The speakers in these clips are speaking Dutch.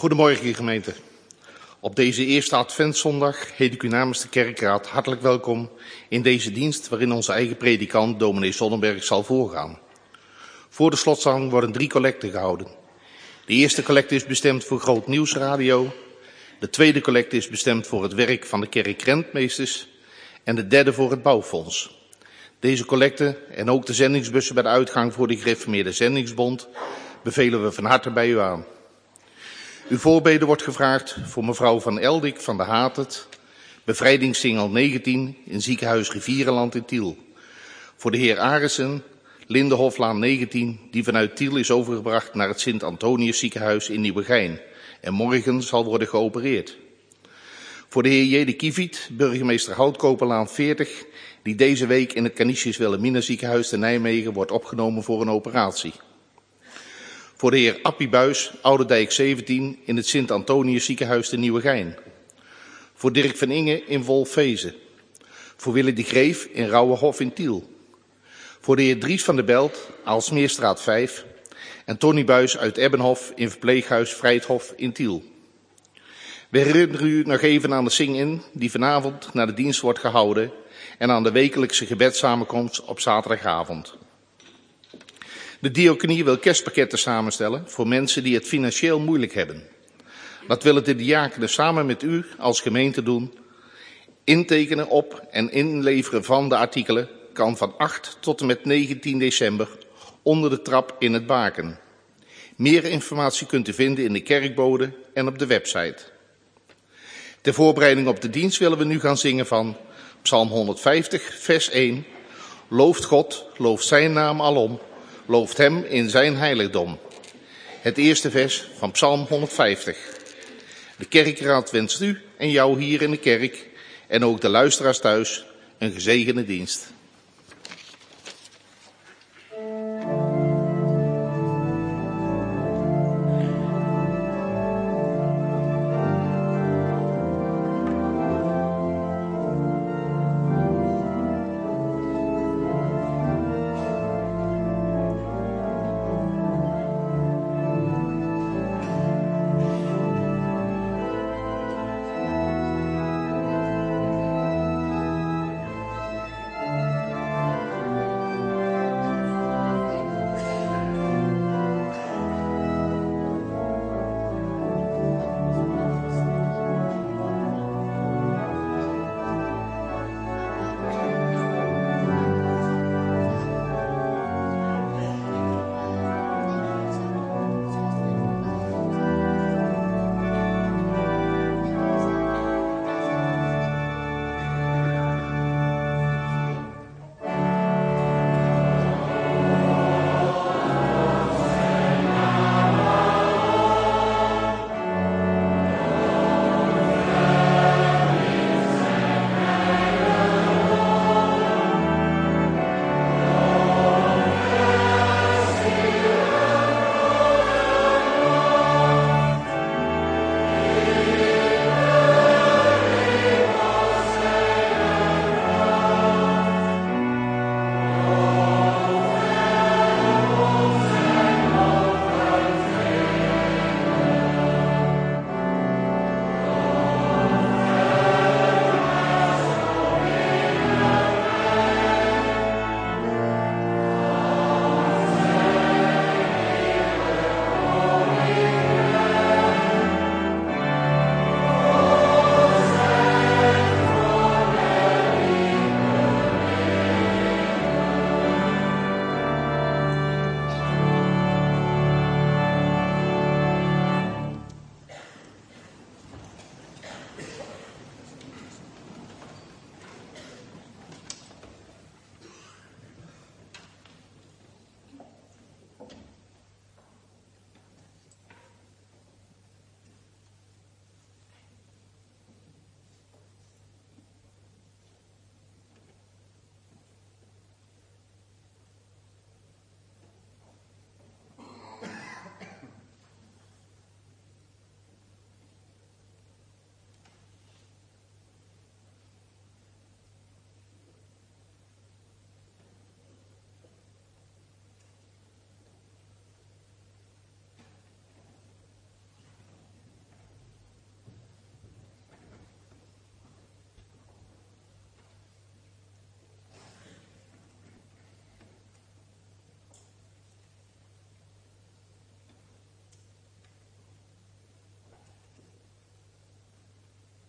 Goedemorgen, gemeente. Op deze eerste adventszondag heet ik u namens de kerkraad hartelijk welkom in deze dienst waarin onze eigen predikant, dominee Sonnenberg, zal voorgaan. Voor de slotzang worden 3 collecten gehouden. De eerste collecte is bestemd voor Groot Nieuwsradio. De tweede collecte is bestemd voor het werk van de kerk Rentmeesters. En de derde voor het Bouwfonds. Deze collecte en ook de zendingsbussen bij de uitgang voor de Gereformeerde Zendingsbond bevelen we van harte bij u aan. Uw voorbede wordt gevraagd voor mevrouw Van Eldik van de Hatert, bevrijdingssingel 19 in ziekenhuis Rivierenland in Tiel. Voor de heer Arissen, Lindehoflaan 19, die vanuit Tiel is overgebracht naar het Sint-Antonius ziekenhuis in Nieuwegein en morgen zal worden geopereerd. Voor de heer Jede Kieviet, burgemeester Houtkoperlaan 40, die deze week in het Canisius Wilhelmina ziekenhuis te Nijmegen wordt opgenomen voor een operatie. Voor de heer Appie Buis, Ouderdijk 17, in het Sint-Antonius ziekenhuis te Nieuwegein. Voor Dirk van Inge in Wolfvezen. Voor Willy de Greef in Rauwehof in Tiel. Voor de heer Dries van der Belt, Aalsmeerstraat 5. En Tony Buis uit Ebbenhof in verpleeghuis Vrijthof in Tiel. We herinneren u nog even aan de sing-in die vanavond na de dienst wordt gehouden en aan de wekelijkse gebedssamenkomst op zaterdagavond. De diaconie wil kerstpakketten samenstellen voor mensen die het financieel moeilijk hebben. Dat willen de diakenen samen met u als gemeente doen. Intekenen op en inleveren van de artikelen kan van 8 tot en met 19 december onder de trap in het Baken. Meer informatie kunt u vinden in de kerkbode en op de website. Ter voorbereiding op de dienst willen we nu gaan zingen van Psalm 150, vers 1. Looft God, looft zijn naam alom, looft hem in zijn heiligdom. Het eerste vers van Psalm 150. De kerkraad wenst u en jou hier in de kerk en ook de luisteraars thuis een gezegende dienst.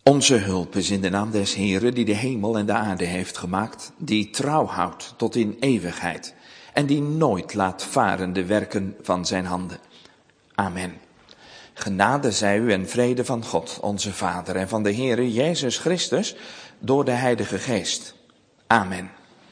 Onze hulp is in de naam des Heeren die de hemel en de aarde heeft gemaakt, die trouw houdt tot in eeuwigheid en die nooit laat varen de werken van zijn handen. Amen. Genade zij u en vrede van God, onze Vader, en van de Heere Jezus Christus door de Heilige Geest. Amen.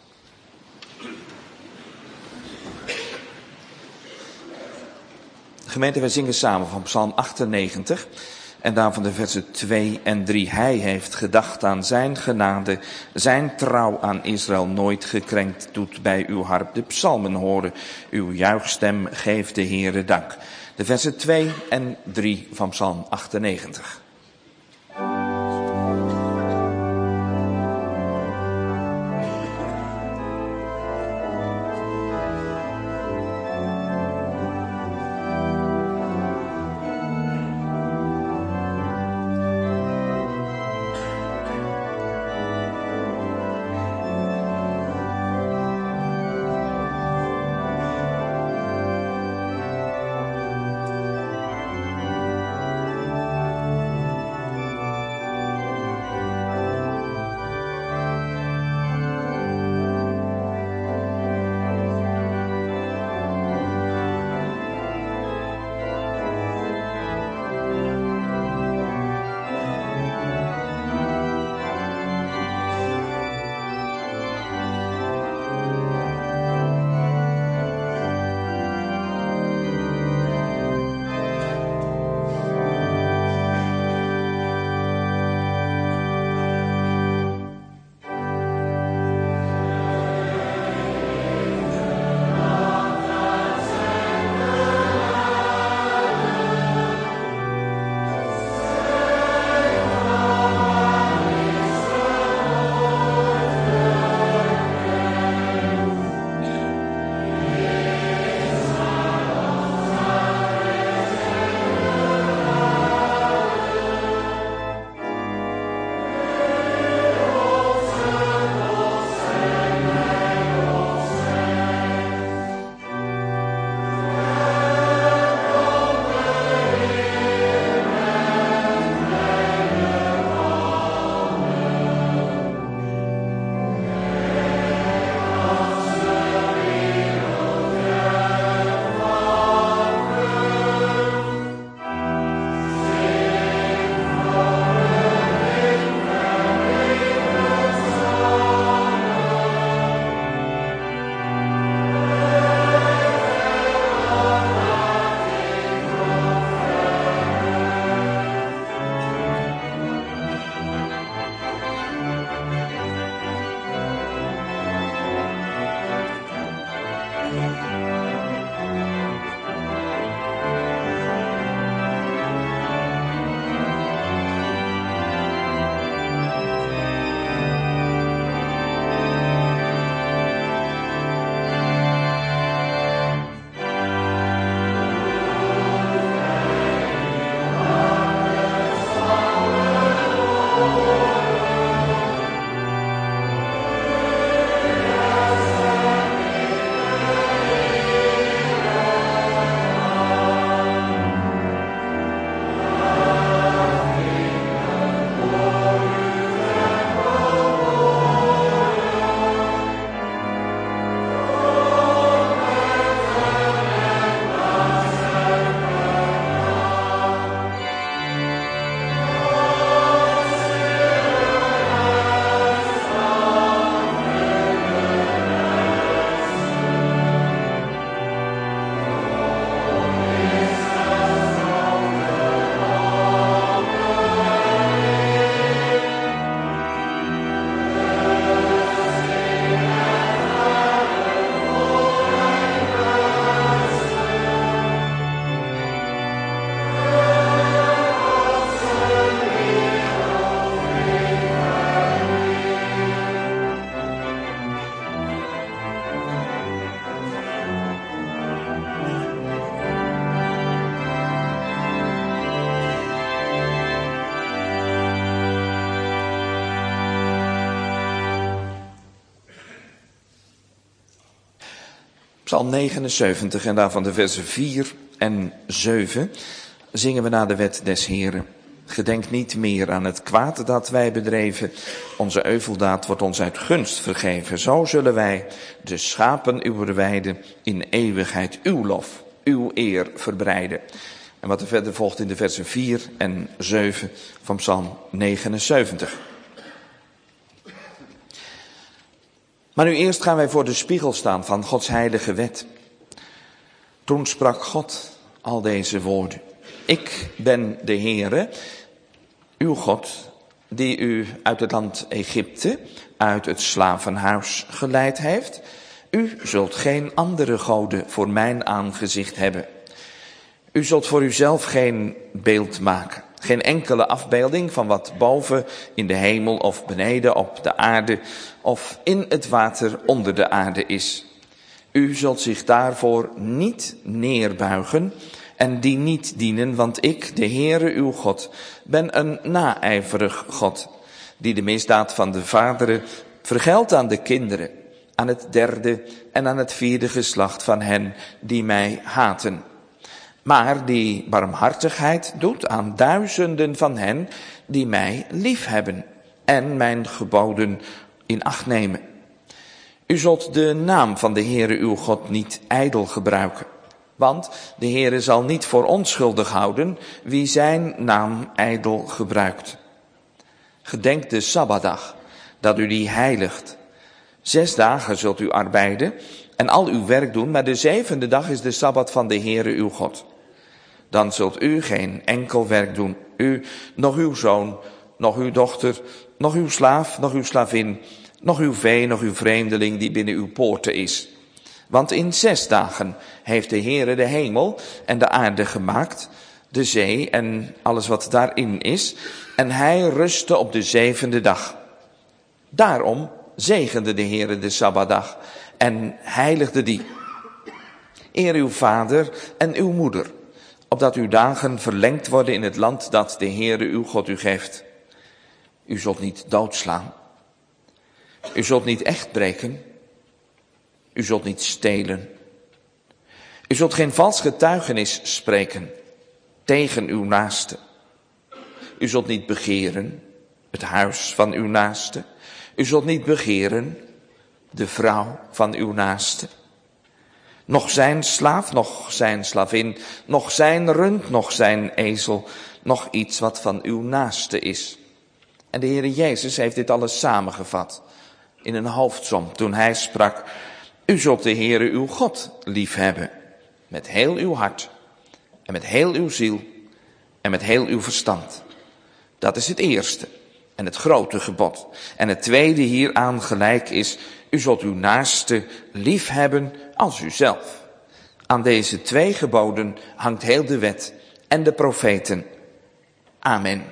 Gemeente, wij zingen samen van Psalm 98 en daarvan de versen 2 en 3. Hij heeft gedacht aan zijn genade, zijn trouw aan Israël nooit gekrenkt. Doet bij uw harp de psalmen horen, uw juichstem geeft de Heere dank. De versen 2 en 3 van Psalm 98. Psalm 79 en daarvan de versen 4 en 7 zingen we naar de wet des Heren. Gedenk niet meer aan het kwaad dat wij bedreven. Onze euveldaad wordt ons uit gunst vergeven. Zo zullen wij, de schapen uw weide, in eeuwigheid uw lof, uw eer verbreiden. En wat er verder volgt in de versen 4 en 7 van Psalm 79. Maar nu eerst gaan wij voor de spiegel staan van Gods heilige wet. Toen sprak God al deze woorden. Ik ben de Heere, uw God, die u uit het land Egypte, uit het slavenhuis geleid heeft. U zult geen andere goden voor mijn aangezicht hebben. U zult voor uzelf geen beeld maken. Geen enkele afbeelding van wat boven in de hemel of beneden op de aarde of in het water onder de aarde is. U zult zich daarvoor niet neerbuigen en die niet dienen, want ik, de Heere uw God, ben een naijverig God, die de misdaad van de vaderen vergeldt aan de kinderen, aan het derde en aan het vierde geslacht van hen die mij haten. Maar die barmhartigheid doet aan duizenden van hen die mij liefhebben en mijn geboden in acht nemen. U zult de naam van de Heere uw God niet ijdel gebruiken, want de Heere zal niet voor onschuldig houden wie zijn naam ijdel gebruikt. Gedenk de Sabbatdag, dat u die heiligt. 6 dagen zult u arbeiden en al uw werk doen, maar de 7e dag is de Sabbat van de Heere uw God. Dan zult u geen enkel werk doen, u, nog uw zoon, nog uw dochter, nog uw slaaf, nog uw slavin, nog uw vee, nog uw vreemdeling die binnen uw poorten is. Want in 6 dagen heeft de Heere de hemel en de aarde gemaakt, de zee en alles wat daarin is, en hij rustte op de 7e dag. Daarom zegende de Heere de Sabbatdag en heiligde die. Eer uw vader en uw moeder, opdat uw dagen verlengd worden in het land dat de Heere uw God u geeft. U zult niet doodslaan. U zult niet echt breken. U zult niet stelen. U zult geen vals getuigenis spreken tegen uw naaste. U zult niet begeren het huis van uw naaste. U zult niet begeren de vrouw van uw naaste. Nog zijn slaaf, nog zijn slavin, nog zijn rund, nog zijn ezel, nog iets wat van uw naaste is. En de Heere Jezus heeft dit alles samengevat in een hoofdsom toen hij sprak: u zult de Heere uw God liefhebben met heel uw hart en met heel uw ziel en met heel uw verstand. Dat is het eerste en het grote gebod. En het tweede hieraan gelijk is: u zult uw naaste liefhebben als uzelf. Aan deze 2 geboden hangt heel de wet en de profeten. Amen.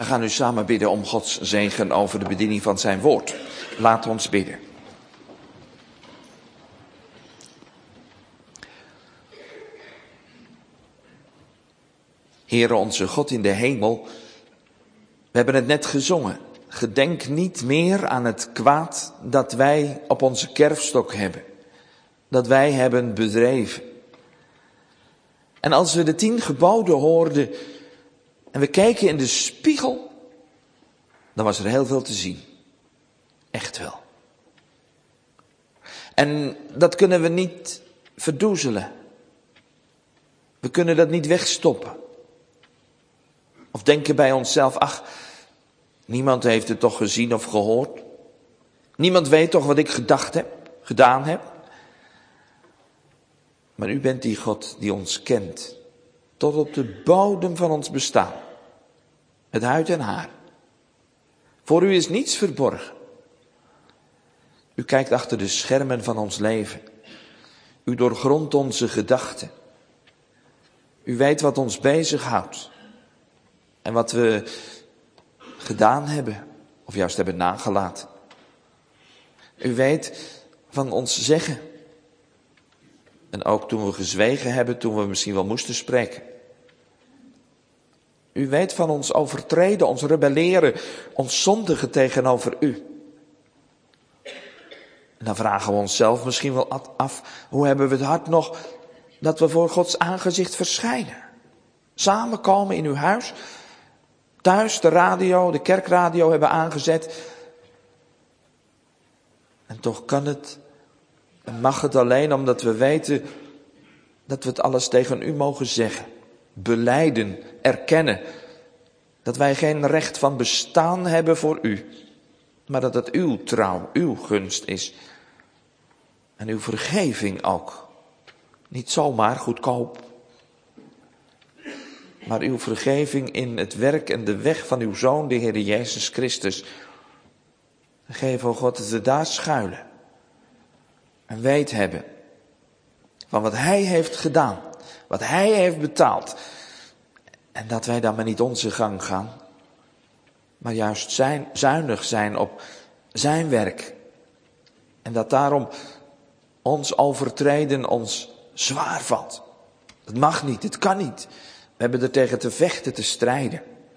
We gaan nu samen bidden om Gods zegen over de bediening van zijn woord. Laat ons bidden. Heere onze God in de hemel, we hebben het net gezongen. Gedenk niet meer aan het kwaad dat wij op onze kerfstok hebben. Dat wij hebben bedreven. En als we de 10 geboden hoorden en we kijken in de spiegel, dan was er heel veel te zien. Echt wel. En dat kunnen we niet verdoezelen. We kunnen dat niet wegstoppen. Of denken bij onszelf, ach, niemand heeft het toch gezien of gehoord. Niemand weet toch wat ik gedaan heb. Maar u bent die God die ons kent. Tot op de bodem van ons bestaan. Met huid en haar. Voor u is niets verborgen. U kijkt achter de schermen van ons leven. U doorgrondt onze gedachten. U weet wat ons bezighoudt. En wat we gedaan hebben. Of juist hebben nagelaten. U weet van ons zeggen. En ook toen we gezwegen hebben, toen we misschien wel moesten spreken. U weet van ons overtreden, ons rebelleren, ons zondigen tegenover u. En dan vragen we onszelf misschien wel af, hoe hebben we het hart nog dat we voor Gods aangezicht verschijnen? Samenkomen in uw huis, thuis de radio, de kerkradio hebben aangezet. En toch kan het en mag het alleen omdat we weten dat we het alles tegen u mogen zeggen. Belijden, erkennen dat wij geen recht van bestaan hebben voor u. Maar dat het uw trouw, uw gunst is. En uw vergeving ook. Niet zomaar goedkoop. Maar uw vergeving in het werk en de weg van uw Zoon, de Heer Jezus Christus. Geef, o God, dat we daar schuilen. En weet hebben van wat hij heeft gedaan. Wat hij heeft betaald. En dat wij dan maar niet onze gang gaan. Maar juist zuinig zijn op zijn werk. En dat daarom ons overtreden ons zwaar valt. Het mag niet, het kan niet. We hebben er tegen te vechten, te strijden.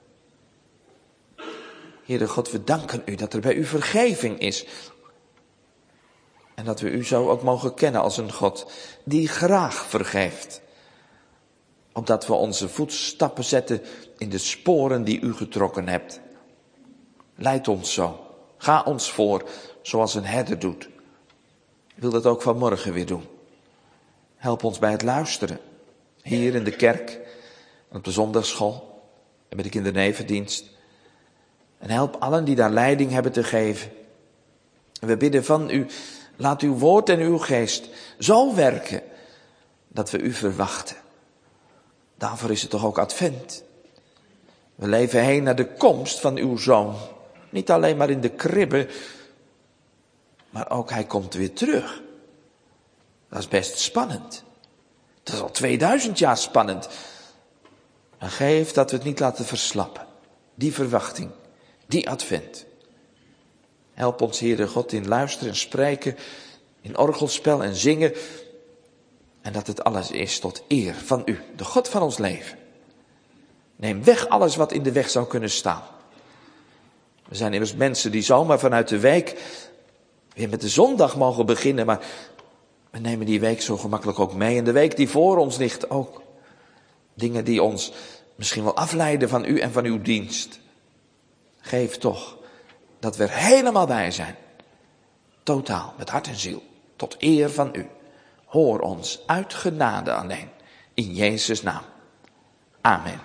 Heere God, we danken u dat er bij u vergeving is. En dat we u zo ook mogen kennen als een God die graag vergeeft. Opdat we onze voetstappen zetten in de sporen die u getrokken hebt. Leid ons zo. Ga ons voor zoals een herder doet. Ik wil dat ook vanmorgen weer doen. Help ons bij het luisteren. Hier in de kerk, op de zondagsschool en bij de kindernevendienst. En help allen die daar leiding hebben te geven. En we bidden van u, laat uw woord en uw geest zo werken dat we u verwachten. Daarvoor is het toch ook advent. We leven heen naar de komst van uw Zoon. Niet alleen maar in de kribbe, maar ook hij komt weer terug. Dat is best spannend. Dat is al 2000 jaar spannend. En geef dat we het niet laten verslappen. Die verwachting, die advent. Help ons, Heere God, in luisteren en spreken, in orgelspel en zingen. En dat het alles is tot eer van u, de God van ons leven. Neem weg alles wat in de weg zou kunnen staan. We zijn immers mensen die zomaar vanuit de week weer met de zondag mogen beginnen. Maar we nemen die week zo gemakkelijk ook mee. En de week die voor ons ligt ook. Dingen die ons misschien wel afleiden van u en van uw dienst. Geef toch dat we er helemaal bij zijn. Totaal, met hart en ziel. Tot eer van u. Hoor ons uit genade alleen. In Jezus' naam. Amen.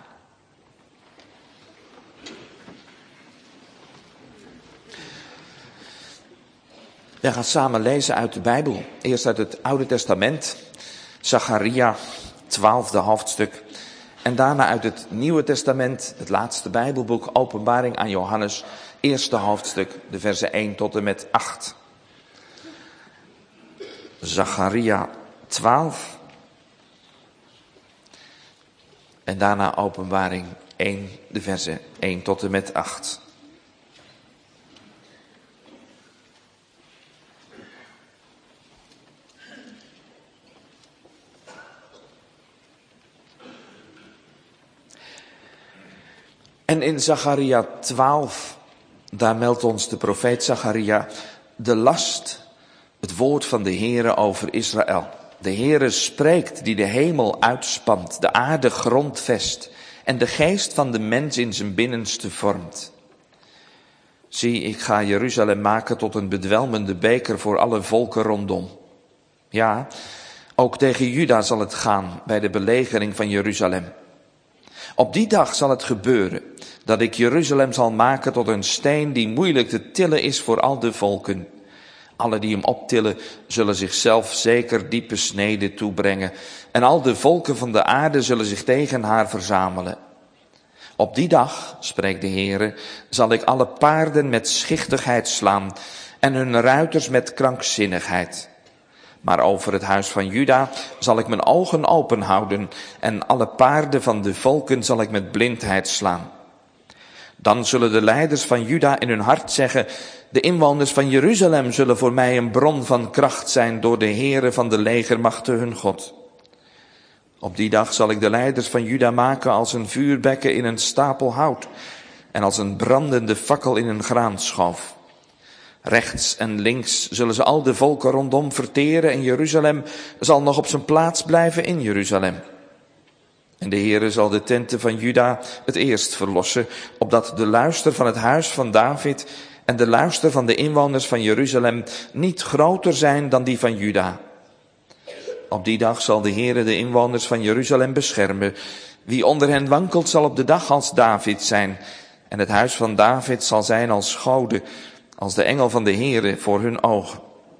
We gaan samen lezen uit de Bijbel. Eerst uit het Oude Testament. Zacharia, 12e hoofdstuk. En daarna uit het Nieuwe Testament, het laatste Bijbelboek, Openbaring aan Johannes, 1e hoofdstuk, de versen 1 tot en met 8. Zacharia 12. En daarna Openbaring 1, de versen 1 tot en met 8. En in Zacharia 12, daar meldt ons de profeet Zacharia de last, het woord van de Heere over Israël. De Heere spreekt die de hemel uitspant, de aarde grondvest en de geest van de mens in zijn binnenste vormt. Zie, ik ga Jeruzalem maken tot een bedwelmende beker voor alle volken rondom. Ja, ook tegen Juda zal het gaan bij de belegering van Jeruzalem. Op die dag zal het gebeuren dat ik Jeruzalem zal maken tot een steen die moeilijk te tillen is voor al de volken. Alle die hem optillen zullen zichzelf zeker diepe sneden toebrengen en al de volken van de aarde zullen zich tegen haar verzamelen. Op die dag, spreekt de Heere, zal ik alle paarden met schichtigheid slaan en hun ruiters met krankzinnigheid. Maar over het huis van Juda zal ik mijn ogen open houden en alle paarden van de volken zal ik met blindheid slaan. Dan zullen de leiders van Juda in hun hart zeggen, de inwoners van Jeruzalem zullen voor mij een bron van kracht zijn door de Heere van de legermachten hun God. Op die dag zal ik de leiders van Juda maken als een vuurbekken in een stapel hout en als een brandende fakkel in een graanschoof. Rechts en links zullen ze al de volken rondom verteren en Jeruzalem zal nog op zijn plaats blijven in Jeruzalem. En de Heere zal de tenten van Juda het eerst verlossen, opdat de luister van het huis van David en de luister van de inwoners van Jeruzalem niet groter zijn dan die van Juda. Op die dag zal de Heere de inwoners van Jeruzalem beschermen. Wie onder hen wankelt zal op de dag als David zijn. En het huis van David zal zijn als goden, als de engel van de Heere voor hun ogen.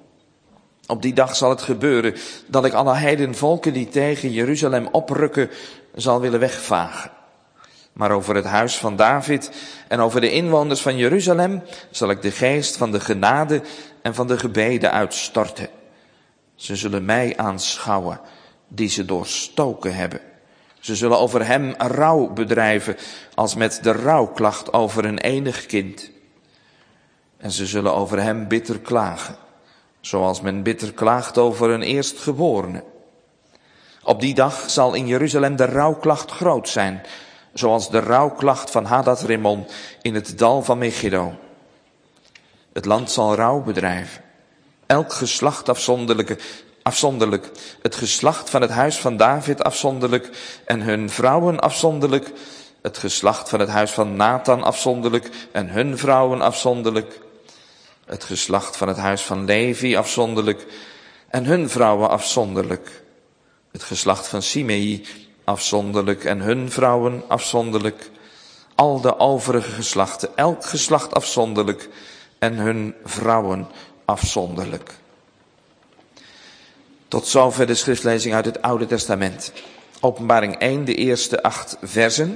Op die dag zal het gebeuren dat ik alle heidenvolken die tegen Jeruzalem oprukken zal willen wegvagen. Maar over het huis van David en over de inwoners van Jeruzalem zal ik de geest van de genade en van de gebeden uitstorten. Ze zullen mij aanschouwen die ze doorstoken hebben. Ze zullen over hem rouw bedrijven als met de rouwklacht over een enig kind. En ze zullen over hem bitter klagen, zoals men bitter klaagt over een eerstgeborene. Op die dag zal in Jeruzalem de rouwklacht groot zijn, zoals de rouwklacht van Hadad-Rimon in het dal van Megiddo. Het land zal rouw bedrijven. Elk geslacht afzonderlijk, het geslacht van het huis van David afzonderlijk en hun vrouwen afzonderlijk, het geslacht van het huis van Nathan afzonderlijk en hun vrouwen afzonderlijk, het geslacht van het huis van Levi afzonderlijk en hun vrouwen afzonderlijk, het geslacht van Simei afzonderlijk en hun vrouwen afzonderlijk, al de overige geslachten, elk geslacht afzonderlijk en hun vrouwen afzonderlijk. Tot zover de schriftlezing uit het Oude Testament. Openbaring 1, de eerste 8 versen.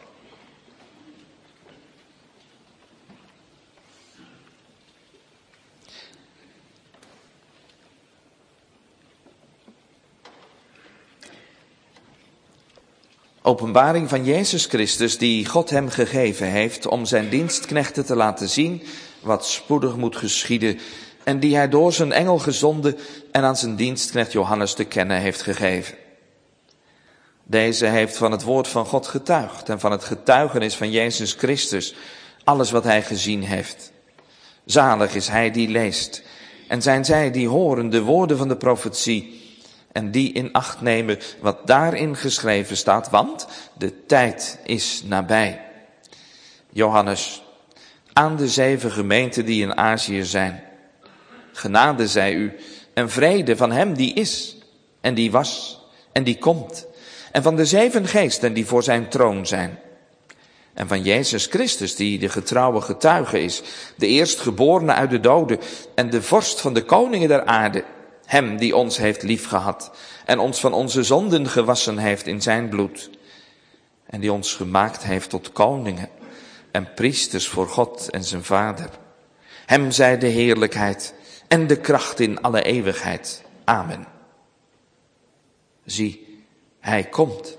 Openbaring van Jezus Christus die God hem gegeven heeft om zijn dienstknechten te laten zien wat spoedig moet geschieden en die hij door zijn engel gezonden en aan zijn dienstknecht Johannes te kennen heeft gegeven. Deze heeft van het woord van God getuigd en van het getuigenis van Jezus Christus alles wat hij gezien heeft. Zalig is hij die leest en zijn zij die horen de woorden van de profetie en die in acht nemen wat daarin geschreven staat, want de tijd is nabij. Johannes, aan de 7 gemeenten die in Azië zijn. Genade zij u en vrede van hem die is en die was en die komt. En van de 7 geesten die voor zijn troon zijn. En van Jezus Christus die de getrouwe getuige is. De eerstgeborene uit de doden en de vorst van de koningen der aarde. Hem die ons heeft liefgehad en ons van onze zonden gewassen heeft in zijn bloed. En die ons gemaakt heeft tot koningen en priesters voor God en zijn Vader. Hem zij de heerlijkheid en de kracht in alle eeuwigheid. Amen. Zie, hij komt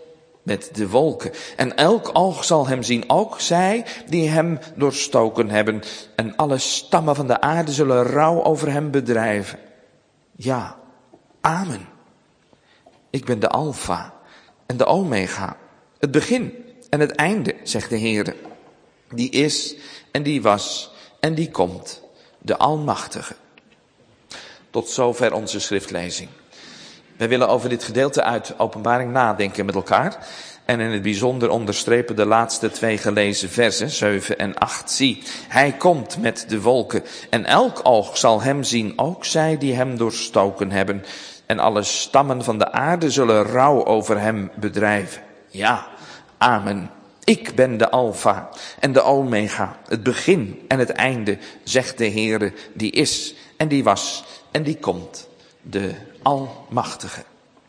met de wolken. En elk oog zal hem zien, ook zij die hem doorstoken hebben. En alle stammen van de aarde zullen rouw over hem bedrijven. Ja, amen. Ik ben de Alfa en de Omega, het begin en het einde, zegt de Heere. Die is en die was en die komt, de Almachtige. Tot zover onze schriftlezing. Wij willen over dit gedeelte uit Openbaring nadenken met elkaar. En in het bijzonder onderstrepen de laatste 2 gelezen versen, 7 en 8. Zie, hij komt met de wolken en elk oog zal hem zien, ook zij die hem doorstoken hebben. En alle stammen van de aarde zullen rouw over hem bedrijven. Ja, amen. Ik ben de Alfa en de Omega, het begin en het einde, zegt de Heere, die is en die was en die komt, de Almachtige.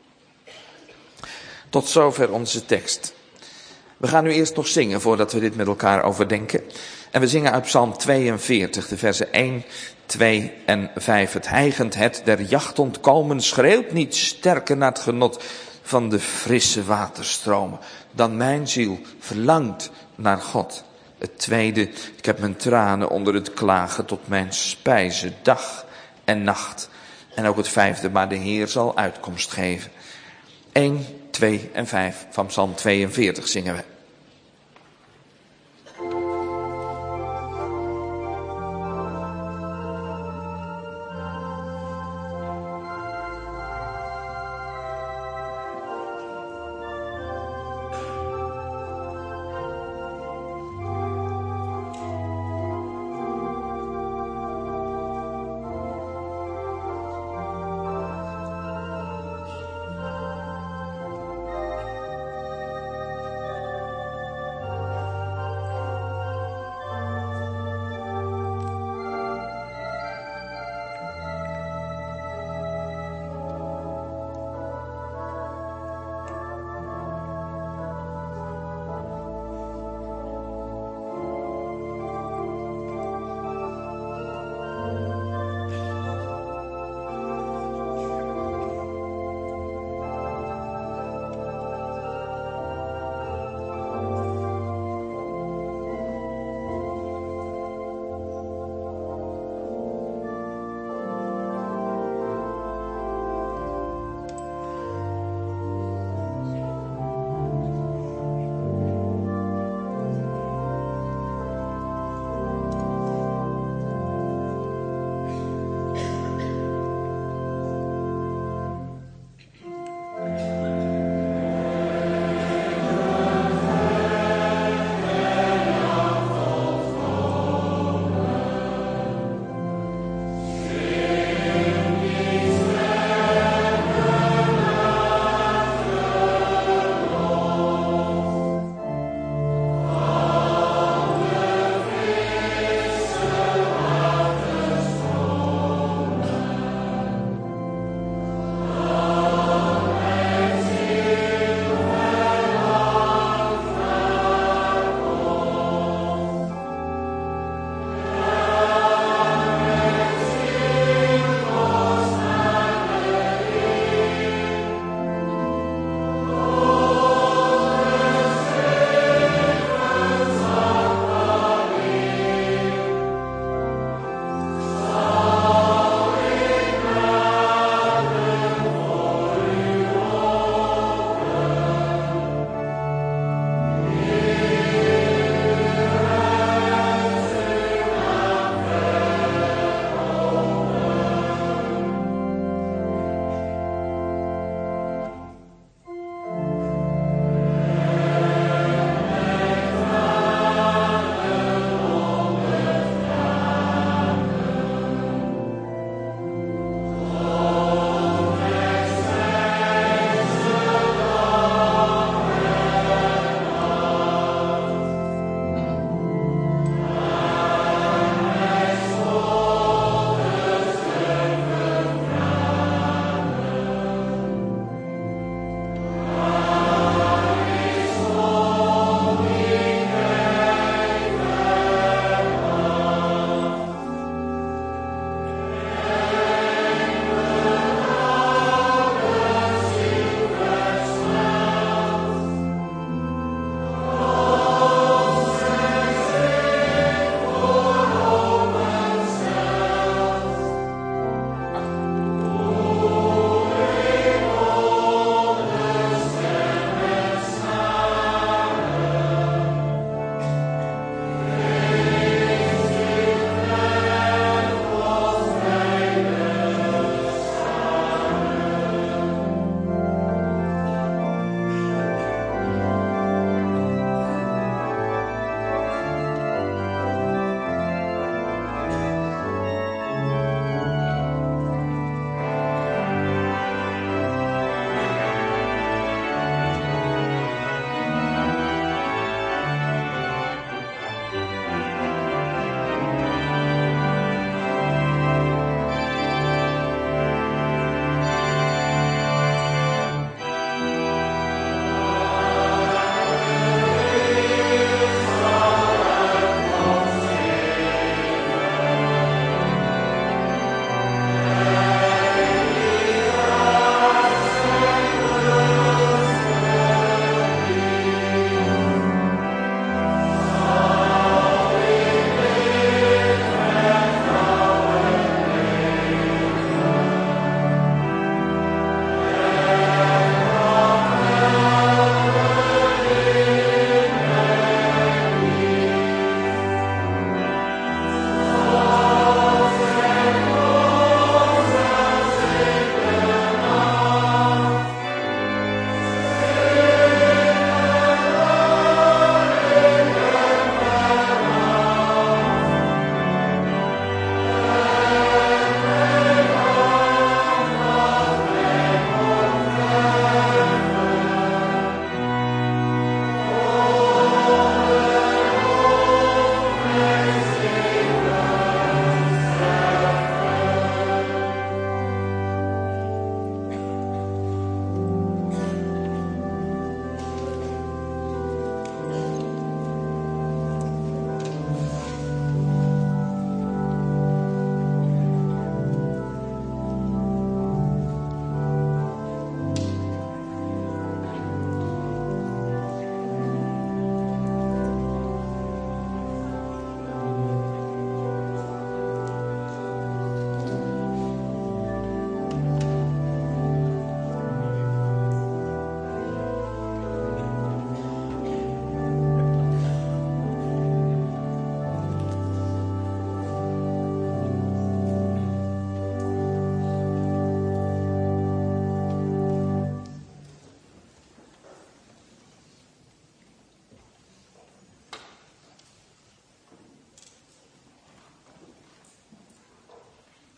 Tot zover onze tekst. We gaan nu eerst nog zingen voordat we dit met elkaar overdenken. En we zingen uit Psalm 42, de versen 1, 2 en 5. Het hijgend het der jacht ontkomen schreeuwt niet sterker naar het genot van de frisse waterstromen dan mijn ziel verlangt naar God. Het tweede, ik heb mijn tranen onder het klagen tot mijn spijze dag en nacht. En ook het vijfde, maar de Heer zal uitkomst geven. 1, 2 en 5 van Psalm 42 zingen we.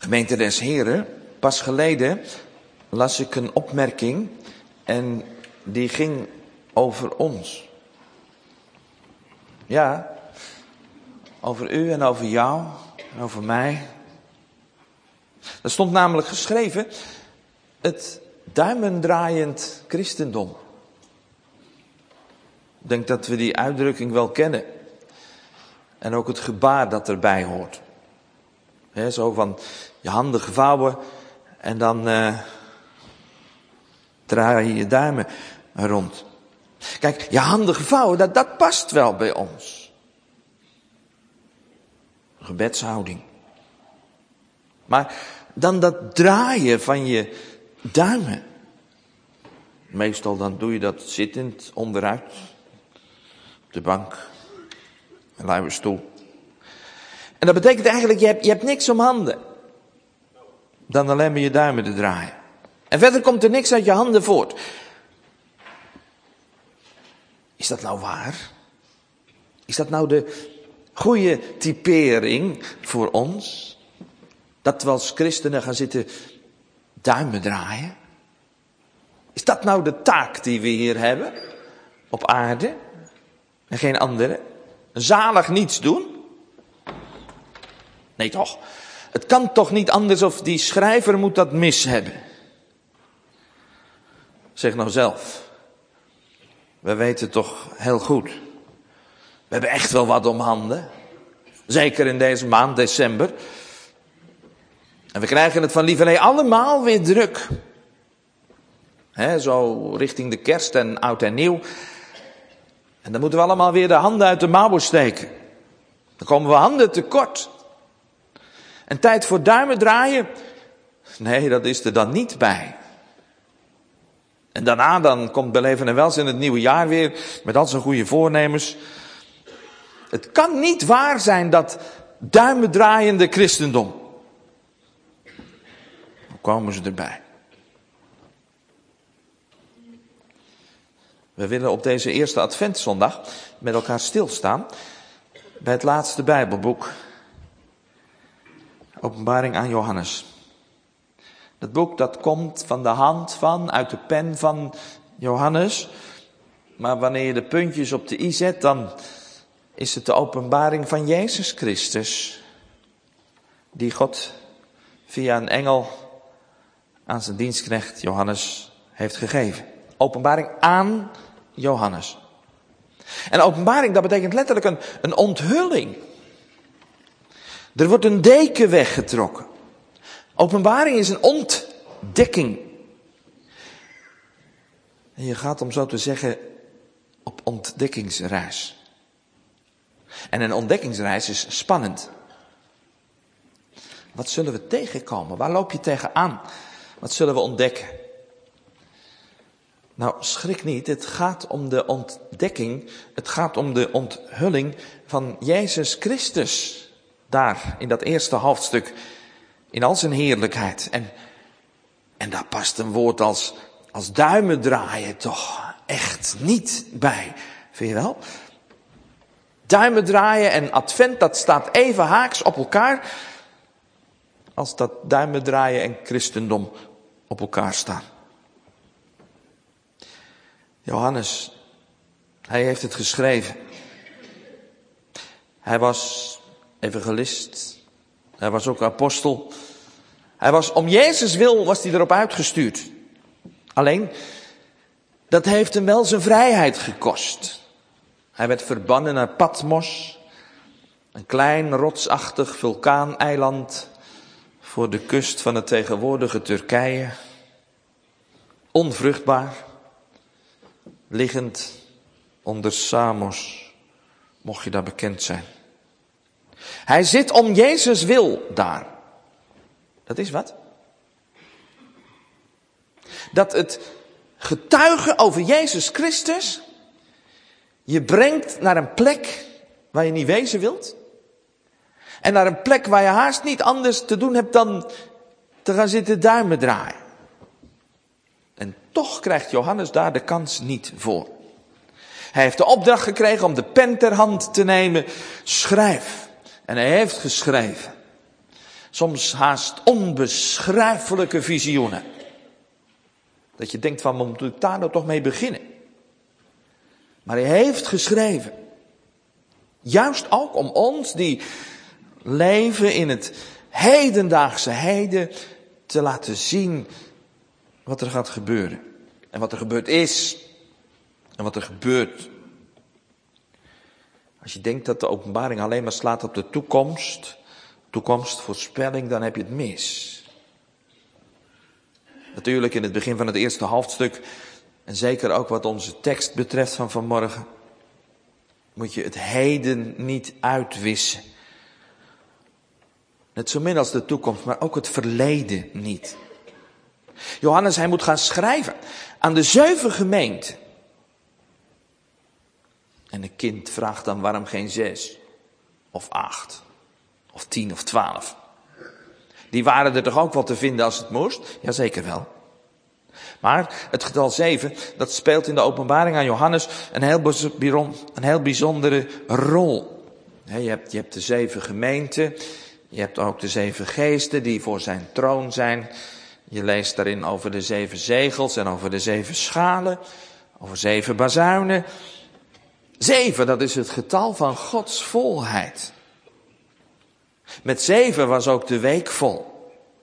Gemeente des Heren, pas geleden las ik een opmerking en die ging over ons. Ja, over u en over jou en over mij. Er stond namelijk geschreven, het duimendraaiend christendom. Ik denk dat we die uitdrukking wel kennen. En ook het gebaar dat erbij hoort. Zo van je handen gevouwen en dan draai je je duimen rond. Kijk, je handen gevouwen, dat past wel bij ons. Gebedshouding. Maar dan dat draaien van je duimen. Meestal dan doe je dat zittend onderuit. Op de bank. Een luie stoel. En dat betekent eigenlijk, je hebt niks om handen. Dan alleen maar je duimen te draaien. En verder komt er niks uit je handen voort. Is dat nou waar? Is dat nou de goede typering voor ons? Dat we als christenen gaan zitten duimen draaien? Is dat nou de taak die we hier hebben? Op aarde? En geen andere? Zalig niets doen? Nee toch? Het kan toch niet anders of die schrijver moet dat mis hebben? Zeg nou zelf. We weten toch heel goed. We hebben echt wel wat om handen. Zeker in deze maand december. En we krijgen het van lieverlee allemaal weer druk. Zo richting de kerst en oud en nieuw. En dan moeten we allemaal weer de handen uit de mouwen steken. Dan komen we handen tekort. En tijd voor duimen draaien? Nee, dat is er dan niet bij. En daarna dan komt bij leven en welzijn het nieuwe jaar weer met al zijn goede voornemens. Het kan niet waar zijn dat duimen draaiende christendom. Hoe komen ze erbij? We willen op deze eerste adventszondag met elkaar stilstaan bij het laatste Bijbelboek. Openbaring aan Johannes. Dat boek dat komt van de hand van, uit de pen van Johannes. Maar wanneer je de puntjes op de i zet, dan is het de openbaring van Jezus Christus. Die God via een engel aan zijn dienstknecht Johannes heeft gegeven. Openbaring aan Johannes. En openbaring, dat betekent letterlijk een onthulling. Er wordt een deken weggetrokken. Openbaring is een ontdekking. En je gaat, om zo te zeggen, op ontdekkingsreis. En een ontdekkingsreis is spannend. Wat zullen we tegenkomen? Waar loop je tegenaan? Wat zullen we ontdekken? Nou, schrik niet, het gaat om de ontdekking, het gaat om de onthulling van Jezus Christus. Daar, in dat eerste hoofdstuk, in al zijn heerlijkheid. En daar past een woord als duimen draaien toch echt niet bij. Vind je wel? Duimen draaien en advent, dat staat even haaks op elkaar als dat duimen draaien en christendom op elkaar staan. Johannes, hij heeft het geschreven. Hij was evangelist. Hij was ook apostel. Hij was om Jezus wil, was hij erop uitgestuurd. Alleen, dat heeft hem wel zijn vrijheid gekost. Hij werd verbannen naar Patmos. Een klein rotsachtig vulkaaneiland voor de kust van het tegenwoordige Turkije. Onvruchtbaar. Liggend onder Samos. Mocht je daar bekend zijn. Hij zit om Jezus wil daar. Dat is wat? Dat het getuigen over Jezus Christus je brengt naar een plek waar je niet wezen wilt. En naar een plek waar je haast niet anders te doen hebt dan te gaan zitten duimen draaien. En toch krijgt Johannes daar de kans niet voor. Hij heeft de opdracht gekregen om de pen ter hand te nemen. Schrijf. En hij heeft geschreven. Soms haast onbeschrijfelijke visioenen. Dat je denkt van, wat moet ik daar nou toch mee beginnen? Maar hij heeft geschreven. Juist ook om ons die leven in het hedendaagse heden te laten zien wat er gaat gebeuren. En wat er gebeurd is. En wat er gebeurt. Als je denkt dat de openbaring alleen maar slaat op de toekomstvoorspelling, dan heb je het mis. Natuurlijk in het begin van het eerste hoofdstuk, en zeker ook wat onze tekst betreft van vanmorgen, moet je het heden niet uitwissen. Net zo min als de toekomst, maar ook het verleden niet. Johannes, hij moet gaan schrijven aan de 7 gemeenten. En een kind vraagt dan, waarom geen 6? Of 8? Of 10 of 12? Die waren er toch ook wel te vinden als het moest? Jazeker wel. Maar het getal 7, dat speelt in de openbaring aan Johannes een heel bijzondere rol. Je hebt de 7 gemeenten. Je hebt ook de 7 geesten die voor zijn troon zijn. Je leest daarin over de 7 zegels en over de 7 schalen. Over 7 bazuinen. 7, dat is het getal van Gods volheid. Met 7 was ook de week vol.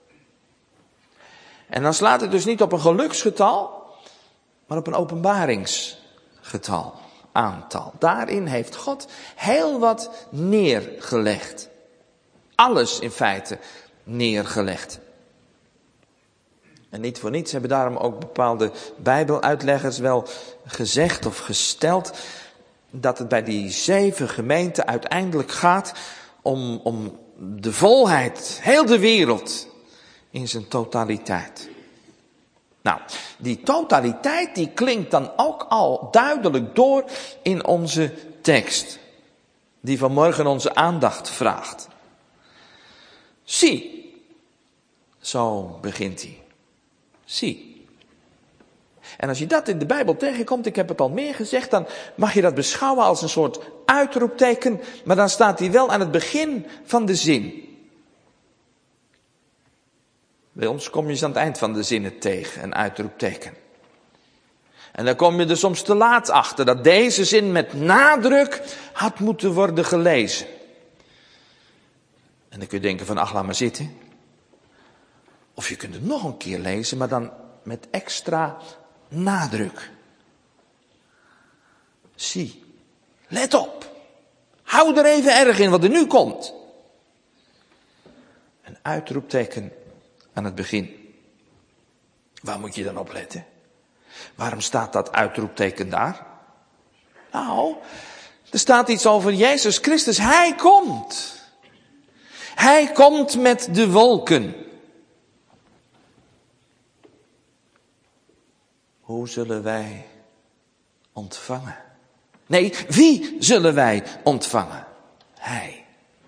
En dan slaat het dus niet op een geluksgetal, maar op een openbaringsgetal, aantal. Daarin heeft God heel wat neergelegd. Alles in feite neergelegd. En niet voor niets hebben daarom ook bepaalde Bijbeluitleggers wel gezegd of gesteld dat het bij die 7 gemeenten uiteindelijk gaat om de volheid, heel de wereld in zijn totaliteit. Nou, die totaliteit die klinkt dan ook al duidelijk door in onze tekst, die vanmorgen onze aandacht vraagt. Zie, zo begint hij. Zie. En als je dat in de Bijbel tegenkomt, ik heb het al meer gezegd, dan mag je dat beschouwen als een soort uitroepteken, maar dan staat hij wel aan het begin van de zin. Bij ons kom je eens aan het eind van de zinnen tegen, een uitroepteken. En dan kom je er soms te laat achter dat deze zin met nadruk had moeten worden gelezen. En dan kun je denken van, ach, laat maar zitten. Of je kunt het nog een keer lezen, maar dan met extra nadruk. Zie, let op. Hou er even erg in wat er nu komt. Een uitroepteken aan het begin. Waar moet je dan op letten? Waarom staat dat uitroepteken daar? Nou, er staat iets over Jezus Christus. Hij komt. Hij komt met de wolken. Hoe zullen wij ontvangen? Nee, wie zullen wij ontvangen? Hij.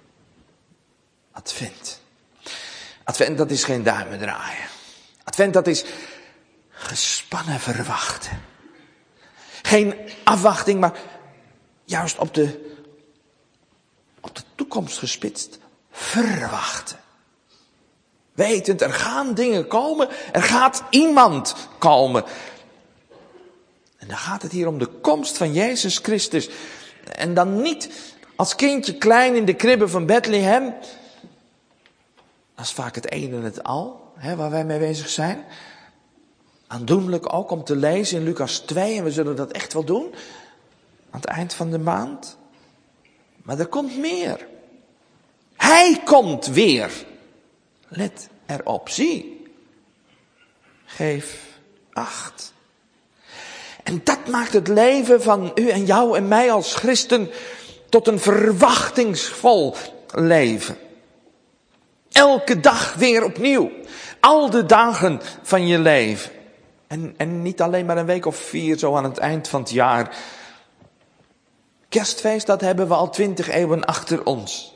Advent. Advent, dat is geen duimen draaien. Advent, dat is gespannen verwachten. Geen afwachting, maar juist op de toekomst gespitst. Verwachten. Wetend, er gaan dingen komen. Er gaat iemand komen. En dan gaat het hier om de komst van Jezus Christus. En dan niet als kindje klein in de kribbe van Bethlehem. Dat is vaak het een en het al, waar wij mee bezig zijn. Aandoenlijk ook om te lezen in Lucas 2. En we zullen dat echt wel doen. Aan het eind van de maand. Maar er komt meer. Hij komt weer. Let erop. Zie. Geef acht. En dat maakt het leven van u en jou en mij als christen tot een verwachtingsvol leven. Elke dag weer opnieuw. Al de dagen van je leven. En niet alleen maar een week of 4 zo aan het eind van het jaar. Kerstfeest, dat hebben we al 20 eeuwen achter ons.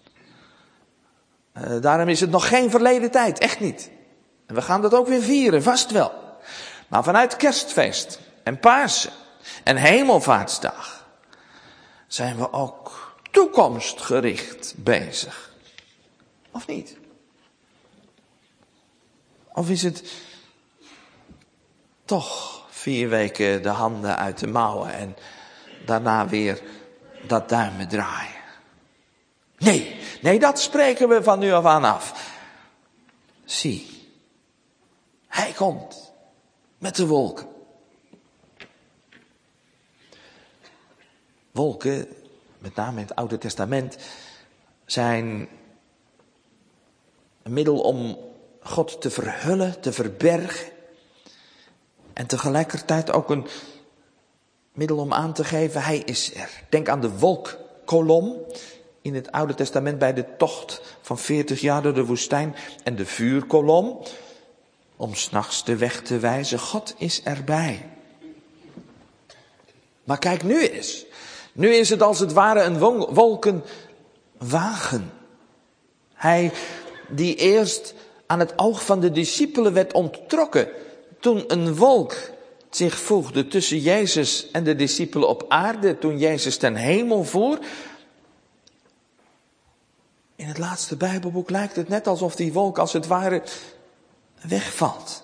Daarom is het nog geen verleden tijd, echt niet. En we gaan dat ook weer vieren, vast wel. Maar vanuit Kerstfeest en Pasen en Hemelvaartsdag zijn we ook toekomstgericht bezig. Of niet? Of is het toch 4 weken de handen uit de mouwen en daarna weer dat duimen draaien? Nee, dat spreken we van nu af aan af. Zie, hij komt met de wolken. Wolken, met name in het Oude Testament, zijn een middel om God te verhullen, te verbergen. En tegelijkertijd ook een middel om aan te geven, hij is er. Denk aan de wolkkolom in het Oude Testament bij de tocht van 40 jaar door de woestijn. En de vuurkolom om 's nachts de weg te wijzen. God is erbij. Maar kijk nu eens. Nu is het als het ware een wolkenwagen. Hij die eerst aan het oog van de discipelen werd onttrokken. Toen een wolk zich voegde tussen Jezus en de discipelen op aarde. Toen Jezus ten hemel voer. In het laatste Bijbelboek lijkt het net alsof die wolk als het ware wegvalt.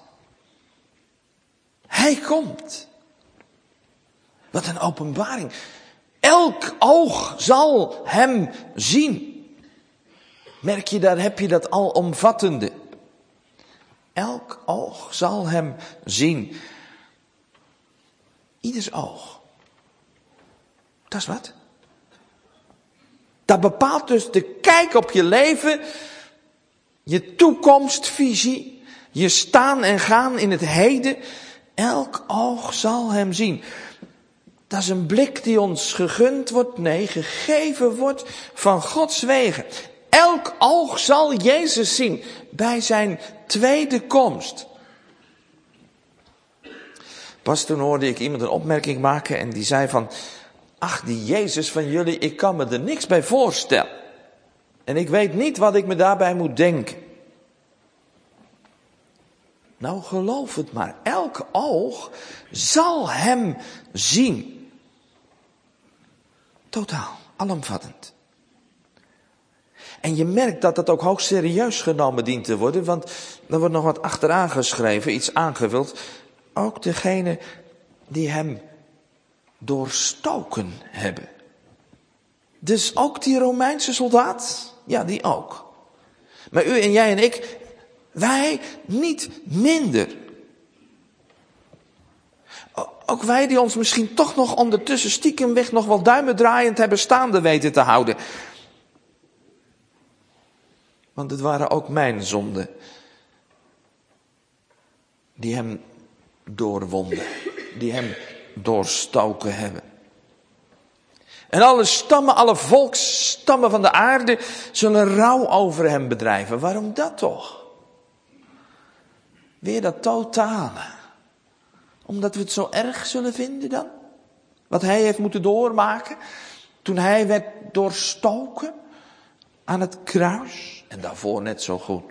Hij komt. Wat een openbaring. Elk oog zal hem zien. Merk je, daar heb je dat alomvattende. Elk oog zal hem zien. Ieders oog. Dat is wat. Dat bepaalt dus de kijk op je leven, je toekomstvisie, je staan en gaan in het heden. Elk oog zal hem zien. Dat is een blik die ons gegund wordt, nee, gegeven wordt van Gods wegen. Elk oog zal Jezus zien bij zijn tweede komst. Pas toen hoorde ik iemand een opmerking maken en die zei van, ach, die Jezus van jullie, ik kan me er niks bij voorstellen. En ik weet niet wat ik me daarbij moet denken. Nou, geloof het maar. Elk oog zal hem zien. Totaal, alomvattend. En je merkt dat dat ook hoogst serieus genomen dient te worden, want er wordt nog wat achteraan geschreven, iets aangevuld. Ook degene die hem doorstoken hebben. Dus ook die Romeinse soldaat, ja, die ook. Maar u en jij en ik, wij niet minder. Ook wij die ons misschien toch nog ondertussen stiekemweg nog wel duimen draaiend hebben staande weten te houden. Want het waren ook mijn zonden die hem doorwonden, die hem doorstoken hebben. En alle stammen, alle volksstammen van de aarde zullen rouw over hem bedrijven. Waarom dat toch? Weer dat totale. Omdat we het zo erg zullen vinden dan? Wat hij heeft moeten doormaken toen hij werd doorstoken aan het kruis. En daarvoor net zo goed.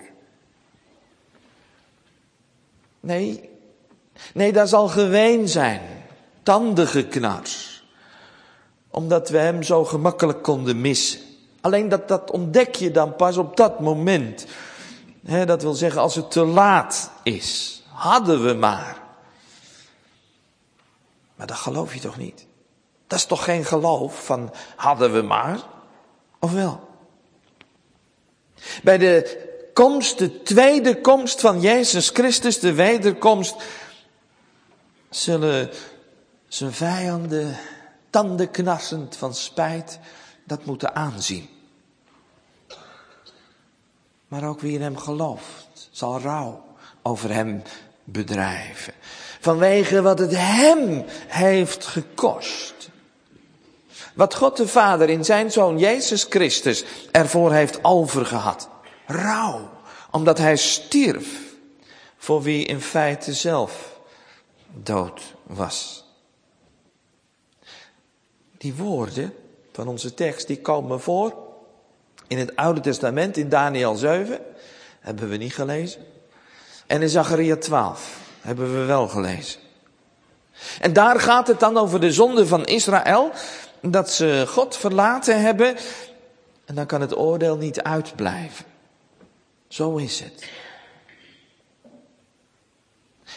Nee, daar zal geween zijn. Tandengeknars. Omdat we hem zo gemakkelijk konden missen. Alleen dat ontdek je dan pas op dat moment. Dat wil zeggen als het te laat is. Hadden we maar. Maar dat geloof je toch niet? Dat is toch geen geloof van hadden we maar? Of wel? Bij de komst, de tweede komst van Jezus Christus, de wederkomst, zullen zijn vijanden, tandenknarsend van spijt, dat moeten aanzien. Maar ook wie in hem gelooft, zal rouw over hem bedrijven. Vanwege wat het hem heeft gekost. Wat God de Vader in zijn Zoon Jezus Christus ervoor heeft overgehad. Rouw, omdat hij stierf voor wie in feite zelf dood was. Die woorden van onze tekst die komen voor in het Oude Testament, in Daniël 7, hebben we niet gelezen. En in Zacharia 12 hebben we wel gelezen. En daar gaat het dan over de zonde van Israël, dat ze God verlaten hebben. En dan kan het oordeel niet uitblijven. Zo is het.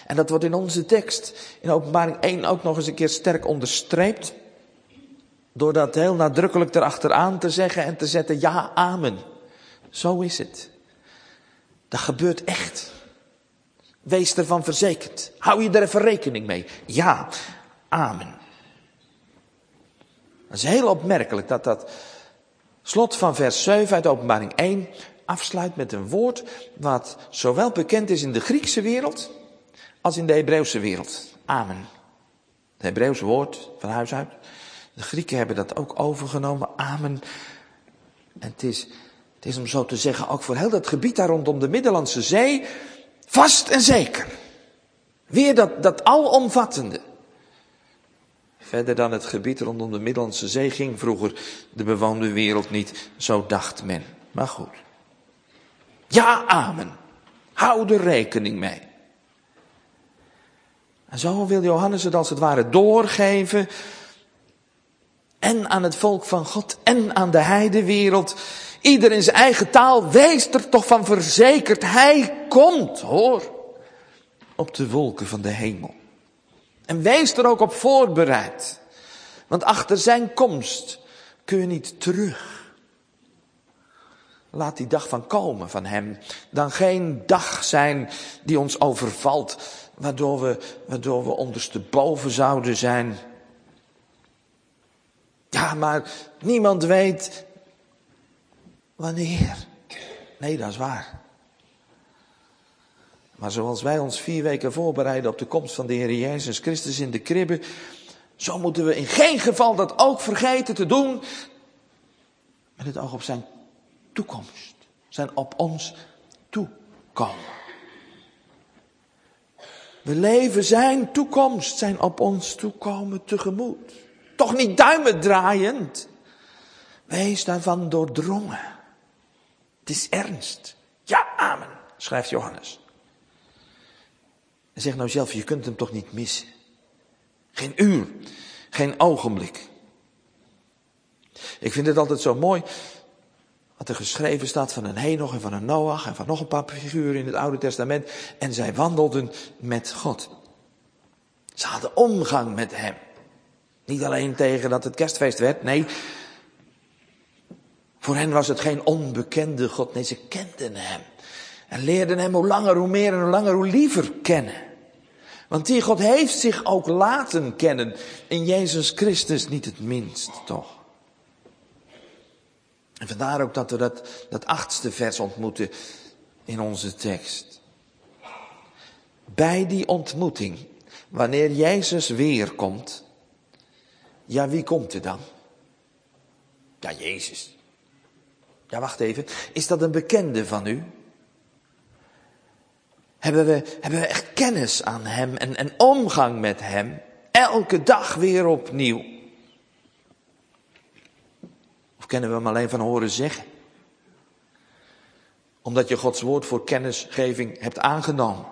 En dat wordt in onze tekst, in Openbaring 1, ook nog eens een keer sterk onderstreept. Door dat heel nadrukkelijk erachteraan te zeggen en te zetten, ja, amen. Zo is het. Dat gebeurt echt. Wees ervan verzekerd. Hou je er even rekening mee. Ja, amen. Dat is heel opmerkelijk dat slot van vers 7 uit Openbaring 1 afsluit met een woord wat zowel bekend is in de Griekse wereld als in de Hebreeuwse wereld. Amen. Het Hebreeuwse woord van huis uit. De Grieken hebben dat ook overgenomen. Amen. En het is om zo te zeggen ook voor heel dat gebied daar rondom de Middellandse Zee vast en zeker. Weer dat alomvattende. Verder dan het gebied rondom de Middellandse Zee ging vroeger de bewoonde wereld niet, zo dacht men. Maar goed. Ja, amen. Hou er rekening mee. En zo wil Johannes het als het ware doorgeven. En aan het volk van God en aan de heidenwereld. Ieder in zijn eigen taal, wees er toch van verzekerd. Hij komt, hoor. Op de wolken van de hemel. En wees er ook op voorbereid. Want achter zijn komst kun je niet terug. Laat die dag van komen van hem dan geen dag zijn die ons overvalt. Waardoor we ondersteboven zouden zijn. Ja, maar niemand weet wanneer. Nee, dat is waar. Maar zoals wij ons 4 weken voorbereiden op de komst van de Heer Jezus Christus in de kribbe, zo moeten we in geen geval dat ook vergeten te doen met het oog op zijn toekomst. Zijn op ons toekomen. We leven zijn toekomst, zijn op ons toekomen tegemoet. Toch niet duimen draaiend. Wees daarvan doordrongen. Het is ernst. Ja, amen, schrijft Johannes. En zeg nou zelf, je kunt hem toch niet missen. Geen uur, geen ogenblik. Ik vind het altijd zo mooi wat er geschreven staat van een Henoch en van een Noach en van nog een paar figuren in het Oude Testament. En zij wandelden met God. Ze hadden omgang met hem. Niet alleen tegen dat het kerstfeest werd, nee. Voor hen was het geen onbekende God, nee, ze kenden hem. En leerden hem hoe langer, hoe meer en hoe langer, hoe liever kennen. Want die God heeft zich ook laten kennen. In Jezus Christus niet het minst, toch? En vandaar ook dat we dat 8e vers ontmoeten in onze tekst. Bij die ontmoeting, wanneer Jezus weer komt. Ja, wie komt er dan? Ja, Jezus. Ja, wacht even. Is dat een bekende van u? Hebben we echt kennis aan hem en omgang met hem? Elke dag weer opnieuw. Of kennen we hem alleen van horen zeggen? Omdat je Gods woord voor kennisgeving hebt aangenomen.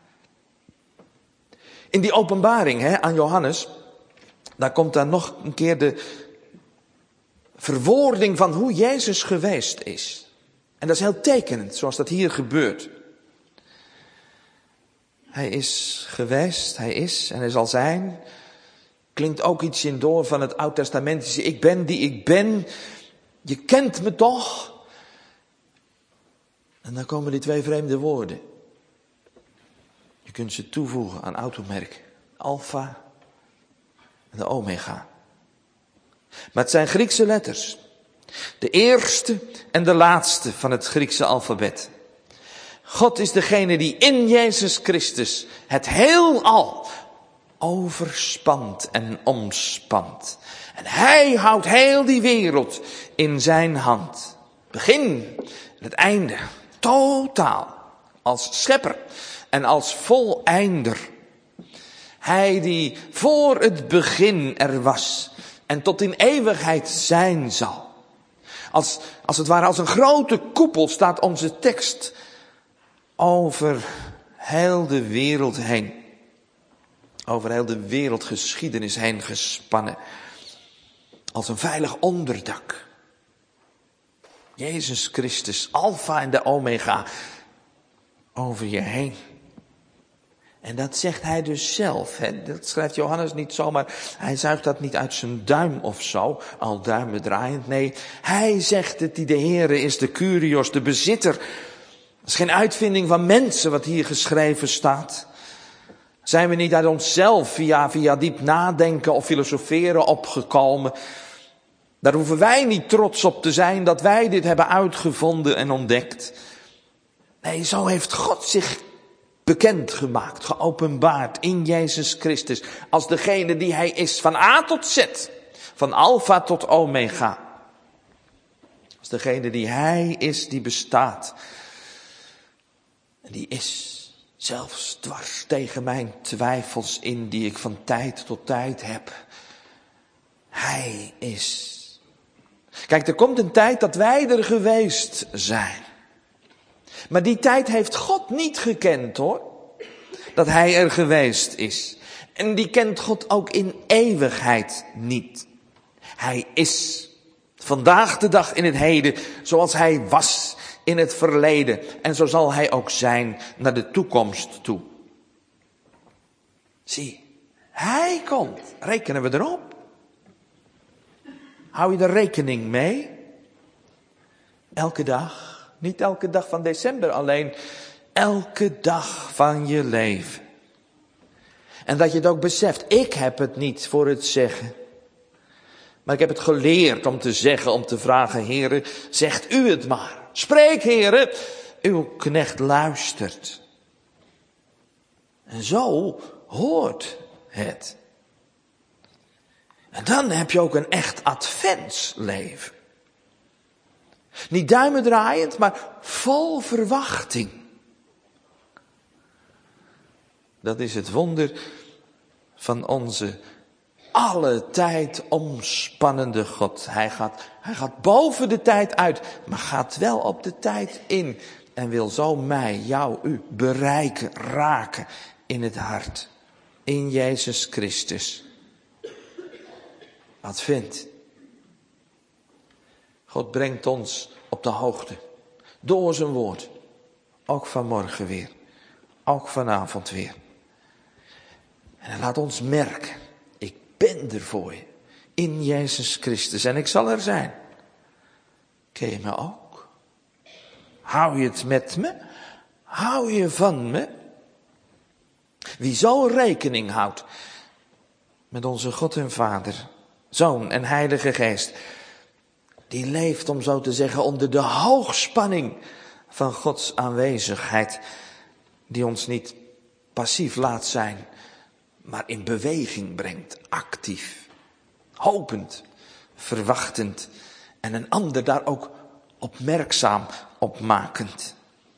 In die openbaring aan Johannes, daar komt dan nog een keer de verwoording van hoe Jezus geweest is. En dat is heel tekenend, zoals dat hier gebeurt. Hij is geweest, hij is en hij zal zijn. Klinkt ook iets in door van het Oud-testamentische ik ben die ik ben. Je kent me toch? En dan komen die 2 vreemde woorden. Je kunt ze toevoegen aan automerk. Alpha en de omega. Maar het zijn Griekse letters. De eerste en de laatste van het Griekse alfabet. God is degene die in Jezus Christus het heelal overspant en omspant. En hij houdt heel die wereld in zijn hand. Begin en het einde. Totaal. Als schepper en als voleinder. Hij die voor het begin er was en tot in eeuwigheid zijn zal. Als het ware als een grote koepel staat onze tekst over heel de wereld heen. Over heel de wereldgeschiedenis heen gespannen. Als een veilig onderdak. Jezus Christus, Alpha en de Omega, over je heen. En dat zegt hij dus zelf. Hè? Dat schrijft Johannes niet zomaar. Hij zuigt dat niet uit zijn duim of zo. Al duimen draaiend. Nee, hij zegt het. Die de Heere is de Kyrios, de bezitter. Dat is geen uitvinding van mensen wat hier geschreven staat. Zijn we niet uit onszelf via diep nadenken of filosoferen opgekomen. Daar hoeven wij niet trots op te zijn dat wij dit hebben uitgevonden en ontdekt. Nee, zo heeft God zich bekendgemaakt, geopenbaard in Jezus Christus. Als degene die hij is, van A tot Z, van Alpha tot Omega. Als degene die hij is, die bestaat. En die is zelfs dwars tegen mijn twijfels in, die ik van tijd tot tijd heb. Hij is. Kijk, er komt een tijd dat wij er geweest zijn. Maar die tijd heeft God niet gekend, hoor. Dat hij er geweest is. En die kent God ook in eeuwigheid niet. Hij is vandaag de dag in het heden zoals hij was in het verleden. En zo zal hij ook zijn naar de toekomst toe. Zie, hij komt. Rekenen we erop? Hou je er rekening mee? Elke dag. Niet elke dag van december alleen. Elke dag van je leven. En dat je het ook beseft. Ik heb het niet voor het zeggen. Maar ik heb het geleerd om te zeggen, om te vragen. Heere, zegt u het maar. Spreek, Heere. Uw knecht luistert. En zo hoort het. En dan heb je ook een echt adventsleven. Niet duimen draaiend, maar vol verwachting. Dat is het wonder van onze alle tijd omspannende God. Hij gaat boven de tijd uit, maar gaat wel op de tijd in. En wil zo mij, jou, u bereiken, raken in het hart. In Jezus Christus. Advent. God brengt ons op de hoogte. Door zijn woord. Ook vanmorgen weer. Ook vanavond weer. En hij laat ons merken. Ik ben er voor je. In Jezus Christus. En ik zal er zijn. Ken je me ook? Hou je het met me? Hou je van me? Wie zo rekening houdt met onze God en Vader, Zoon en Heilige Geest, die leeft, om zo te zeggen, onder de hoogspanning van Gods aanwezigheid, die ons niet passief laat zijn, maar in beweging brengt, actief, hopend, verwachtend en een ander daar ook opmerkzaam op makend.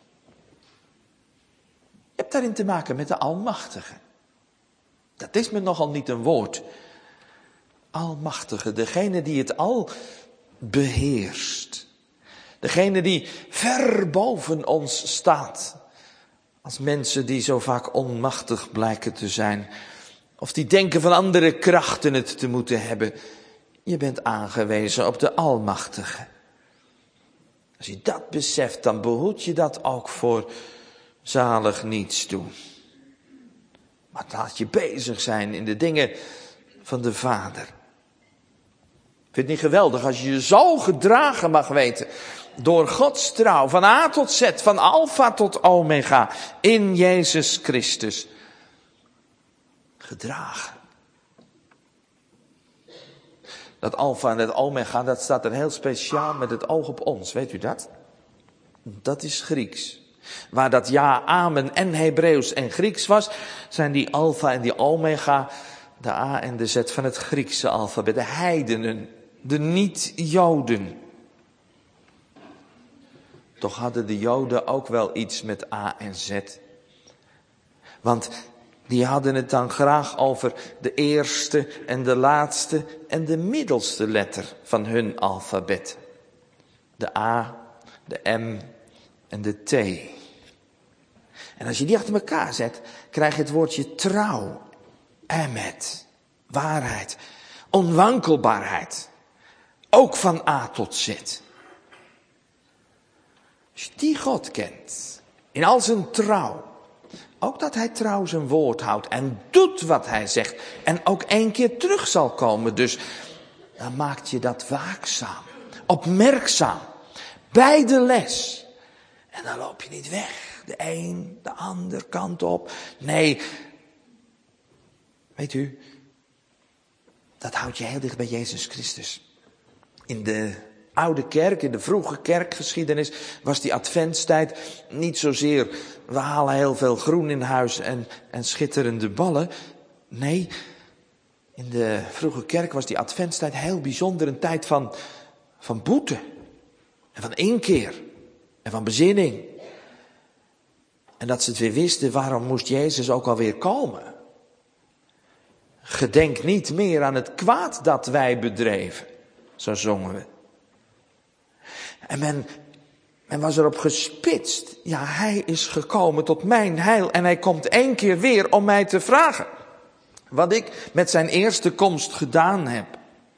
Je hebt daarin te maken met de Almachtige. Dat is me nogal niet een woord. Almachtige, degene die het al beheerst. Degene die ver boven ons staat. Als mensen die zo vaak onmachtig blijken te zijn. Of die denken van andere krachten het te moeten hebben. Je bent aangewezen op de Almachtige. Als je dat beseft, dan behoed je dat ook voor zalig niets doen. Maar laat je bezig zijn in de dingen van de Vader. Ik vind het niet geweldig als je je zo gedragen mag weten door Gods trouw, van A tot Z, van Alpha tot Omega, in Jezus Christus. Gedragen. Dat Alpha en het Omega, dat staat er heel speciaal met het oog op ons, weet u dat? Dat is Grieks. Waar dat ja, amen en Hebreeuws en Grieks was, zijn die Alpha en die Omega, de A en de Z van het Griekse alfabet, de heidenen, de niet-Joden. Toch hadden de Joden ook wel iets met A en Z. Want die hadden het dan graag over de eerste en de laatste en de middelste letter van hun alfabet. De A, de M en de T. En als je die achter elkaar zet, krijg je het woordje trouw, emet, waarheid, onwankelbaarheid. Ook van A tot Z. Als je die God kent, in al zijn trouw, ook dat hij trouw zijn woord houdt en doet wat hij zegt. En ook 1 keer terug zal komen. Dus dan maakt je dat waakzaam, opmerkzaam, bij de les. En dan loop je niet weg, de een, de ander kant op. Nee, weet u, dat houdt je heel dicht bij Jezus Christus. In de oude kerk, in de vroege kerkgeschiedenis, was die adventstijd niet zozeer, we halen heel veel groen in huis en schitterende ballen. Nee, in de vroege kerk was die adventstijd heel bijzonder, een tijd van boete. En van inkeer. En van bezinning. En dat ze het weer wisten, waarom moest Jezus ook alweer komen? Gedenk niet meer aan het kwaad dat wij bedreven. Zo zongen we. En men was erop gespitst. Ja, hij is gekomen tot mijn heil. En hij komt 1 keer weer om mij te vragen. Wat ik met zijn eerste komst gedaan heb.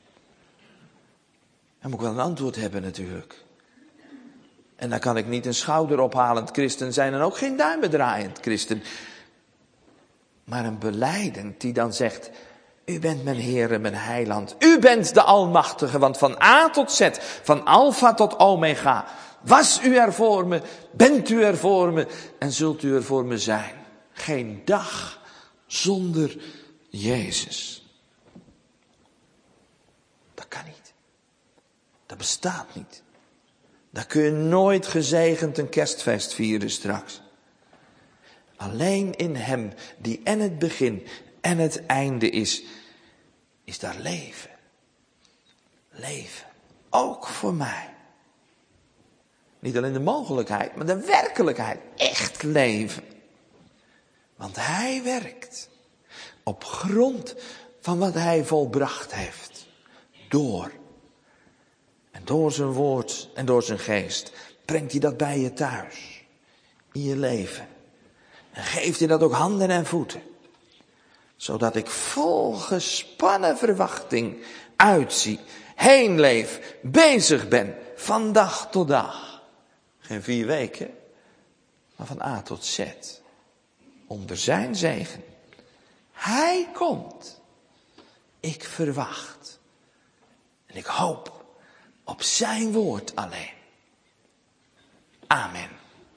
Dan moet ik wel een antwoord hebben natuurlijk. En dan kan ik niet een schouderophalend christen zijn en ook geen duimendraaiend christen. Maar een belijdend die dan zegt, u bent mijn Heer en mijn heiland. U bent de Almachtige, want van A tot Z, van Alpha tot Omega, was u er voor me, bent u er voor me en zult u er voor me zijn. Geen dag zonder Jezus. Dat kan niet. Dat bestaat niet. Dan kun je nooit gezegend een kerstfeest vieren straks. Alleen in hem, die en het begin en het einde is daar leven. Leven. Ook voor mij. Niet alleen de mogelijkheid, maar de werkelijkheid. Echt leven. Want hij werkt op grond van wat hij volbracht heeft. En door zijn woord en door zijn geest brengt hij dat bij je thuis. In je leven. En geeft hij dat ook handen en voeten. Zodat ik vol gespannen verwachting uitzie. Heen leef. Bezig ben. Van dag tot dag. Geen 4 weken. Maar van A tot Z. Onder zijn zegen. Hij komt. Ik verwacht. En ik hoop op zijn woord alleen. Amen.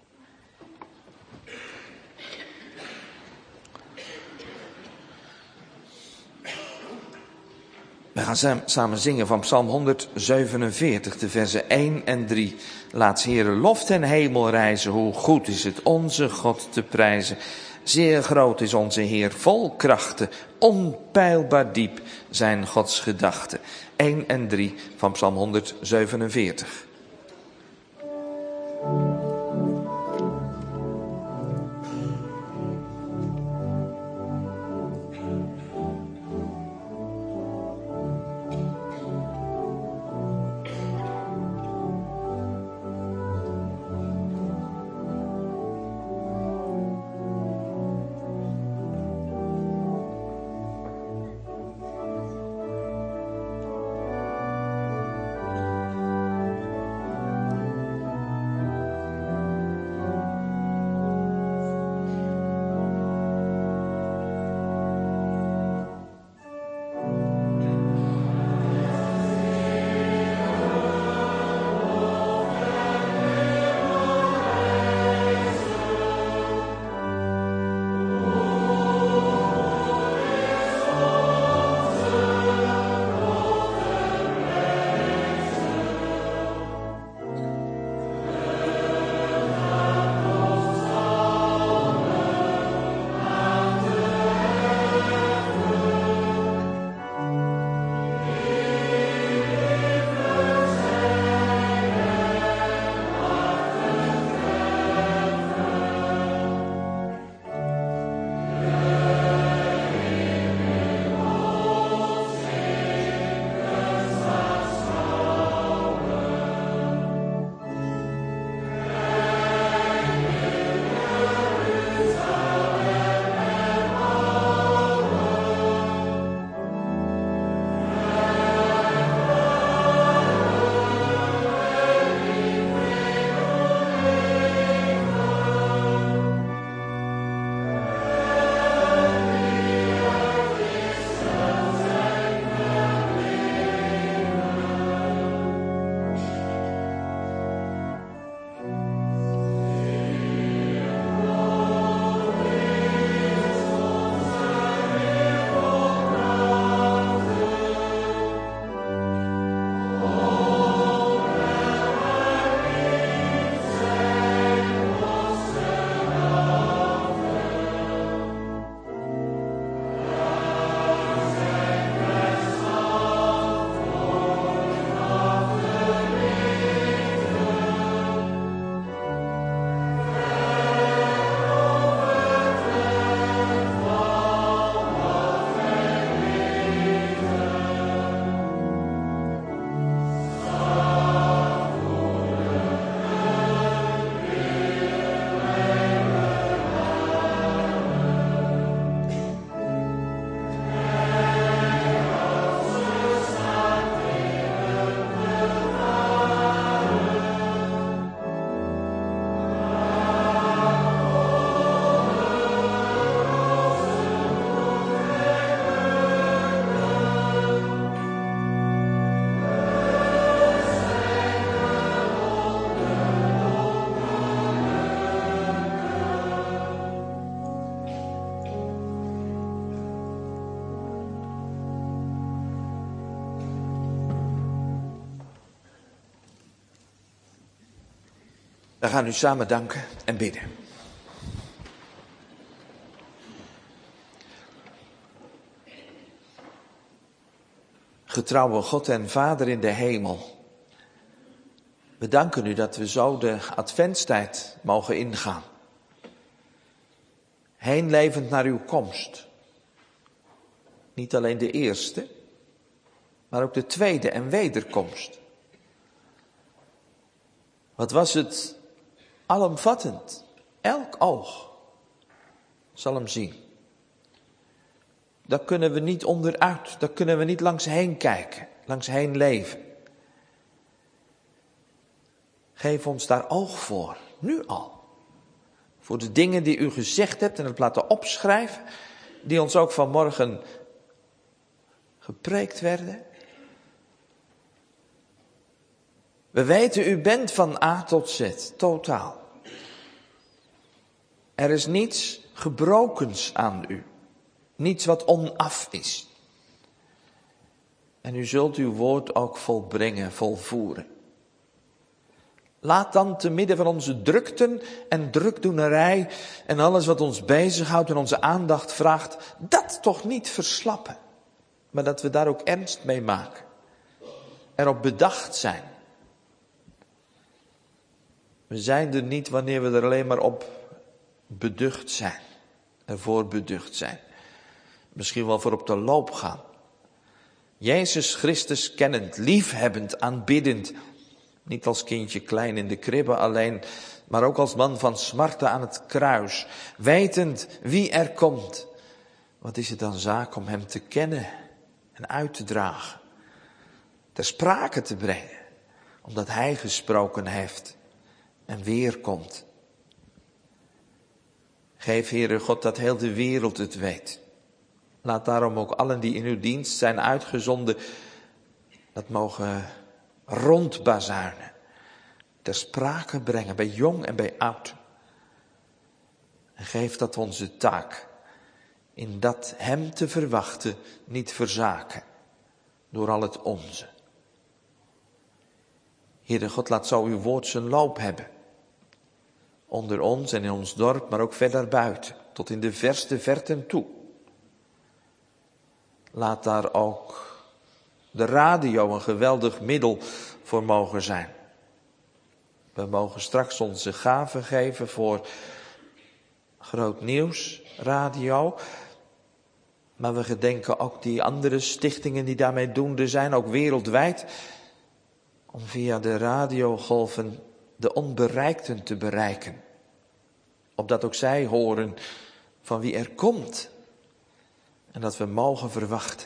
We gaan samen zingen van Psalm 147, de versen 1 en 3. Laat Heere lof ten hemel rijzen, hoe goed is het onze God te prijzen. Zeer groot is onze Heer, vol krachten, onpeilbaar diep zijn Gods gedachten. 1 en 3 van Psalm 147. We gaan u samen danken en bidden. Getrouwe God en Vader in de hemel, we danken u dat we zo de adventstijd mogen ingaan. Heenlevend naar uw komst. Niet alleen de eerste, maar ook de tweede en wederkomst. Wat was het alomvattend. Elk oog zal hem zien. Daar kunnen we niet onderuit, daar kunnen we niet langs heen kijken, langs heen leven. Geef ons daar oog voor, nu al. Voor de dingen die u gezegd hebt en het laten opschrijven, die ons ook vanmorgen gepreekt werden. We weten, u bent van A tot Z, totaal. Er is niets gebrokens aan u. Niets wat onaf is. En u zult uw woord ook volbrengen, volvoeren. Laat dan te midden van onze drukten en drukdoenerij en alles wat ons bezighoudt en onze aandacht vraagt, dat toch niet verslappen. Maar dat we daar ook ernst mee maken. Erop bedacht zijn. We zijn er niet wanneer we er alleen maar op beducht zijn. Ervoor beducht zijn. Misschien wel voor op de loop gaan. Jezus Christus kennend, liefhebbend, aanbiddend. Niet als kindje klein in de kribbe alleen, maar ook als man van smarten aan het kruis. Wetend wie er komt. Wat is het dan zaak om hem te kennen en uit te dragen. Ter sprake te brengen. Omdat hij gesproken heeft en weer komt. Geef, Heere God, dat heel de wereld het weet. Laat daarom ook allen die in uw dienst zijn uitgezonden, dat mogen rondbazuinen. Ter sprake brengen, bij jong en bij oud. En geef dat onze taak, in dat hem te verwachten, niet verzaken. Door al het onze. Heere God, laat zo uw woord zijn loop hebben. Onder ons en in ons dorp, maar ook verder buiten. Tot in de verste verten toe. Laat daar ook de radio een geweldig middel voor mogen zijn. We mogen straks onze gaven geven voor Groot Nieuws, radio. Maar we gedenken ook die andere stichtingen die daarmee doende zijn, ook wereldwijd. Om via de radiogolven de onbereikten te bereiken. Opdat ook zij horen van wie er komt. En dat we mogen verwachten.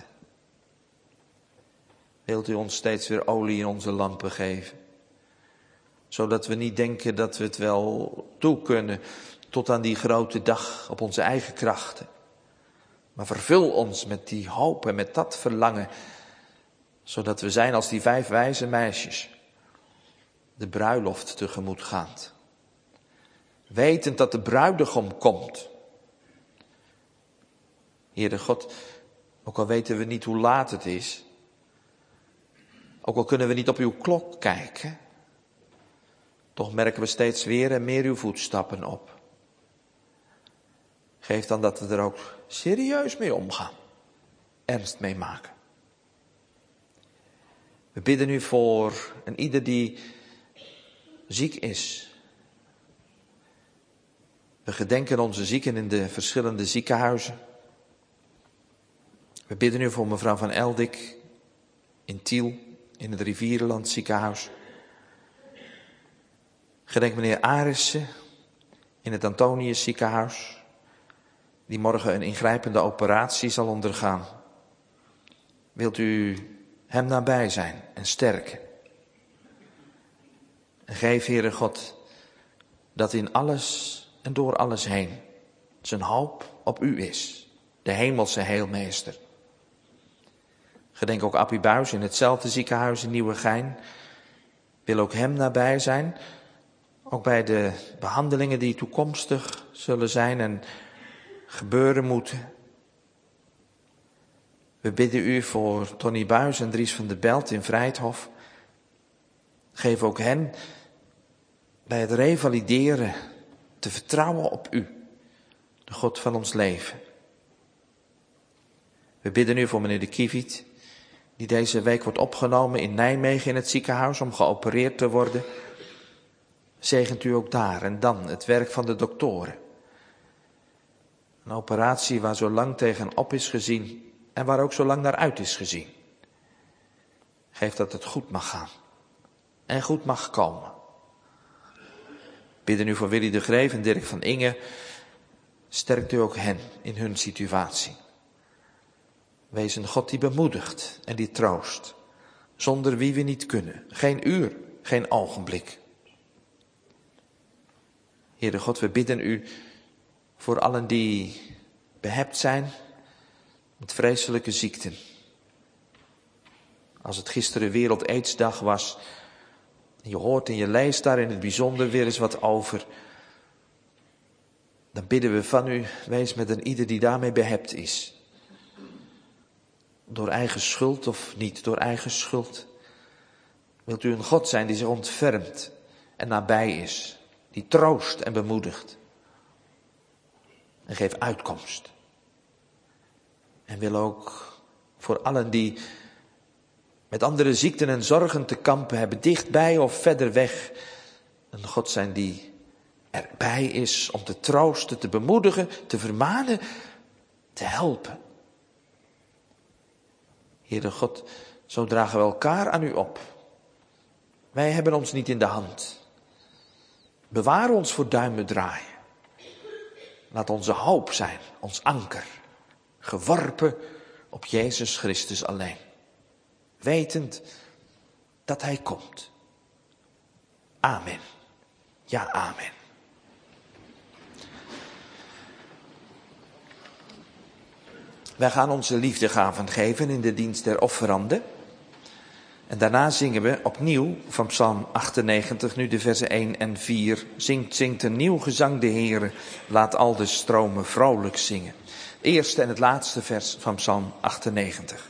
Wilt u ons steeds weer olie in onze lampen geven. Zodat we niet denken dat we het wel toe kunnen tot aan die grote dag op onze eigen krachten. Maar vervul ons met die hoop en met dat verlangen. Zodat we zijn als die 5 wijze meisjes. De bruiloft tegemoetgaand. Wetend dat de bruidegom komt. Heere God, ook al weten we niet hoe laat het is. Ook al kunnen we niet op uw klok kijken. Toch merken we steeds weer en meer uw voetstappen op. Geef dan dat we er ook serieus mee omgaan. Ernst mee maken. We bidden u voor een ieder die ziek is. We gedenken onze zieken in de verschillende ziekenhuizen. We bidden u voor mevrouw van Eldik in Tiel, in het Rivierenland ziekenhuis. Gedenk meneer Arissen in het Antonius ziekenhuis, die morgen een ingrijpende operatie zal ondergaan. Wilt u hem nabij zijn en sterken? En geef, Heere God, dat in alles en door alles heen zijn hoop op u is, de hemelse heelmeester. Gedenk ook Appie Buis in hetzelfde ziekenhuis in Nieuwegein. Wil ook hem nabij zijn, ook bij de behandelingen die toekomstig zullen zijn en gebeuren moeten. We bidden u voor Tony Buis en Dries van der Belt in Vrijthof. Geef ook hen bij het revalideren te vertrouwen op u, de God van ons leven. We bidden u voor meneer de Kieviet, die deze week wordt opgenomen in Nijmegen in het ziekenhuis om geopereerd te worden. Zegent u ook daar en dan het werk van de doktoren. Een operatie waar zo lang tegenop is gezien en waar ook zo lang naar uit is gezien. Geef dat het goed mag gaan en goed mag komen. Bidden u voor Willy de Greef en Dirk van Inge. Sterkt u ook hen in hun situatie. Wees een God die bemoedigt en die troost. Zonder wie we niet kunnen. Geen uur, geen ogenblik. Heere God, we bidden u voor allen die behept zijn met vreselijke ziekten. Als het gisteren Wereld-Aidsdag was, en je hoort en je leest daar in het bijzonder weer eens wat over, dan bidden we van u, wees met een ieder die daarmee behept is. Door eigen schuld of niet door eigen schuld. Wilt u een God zijn die zich ontfermt en nabij is, die troost en bemoedigt. En geef uitkomst. En wil ook voor allen die met andere ziekten en zorgen te kampen hebben, dichtbij of verder weg, een God zijn die erbij is om te troosten, te bemoedigen, te vermanen, te helpen. Heere God, zo dragen we elkaar aan u op. Wij hebben ons niet in de hand. Bewaar ons voor duimen draaien. Laat onze hoop zijn, ons anker, geworpen op Jezus Christus alleen. Wetend dat Hij komt. Amen. Ja, amen. Wij gaan onze liefdegaven geven in de dienst der offeranden. En daarna zingen we opnieuw van Psalm 98, nu de versen 1 en 4. Zingt een nieuw gezang de Heere, laat al de stromen vrolijk zingen. Eerste en het laatste vers van Psalm 98.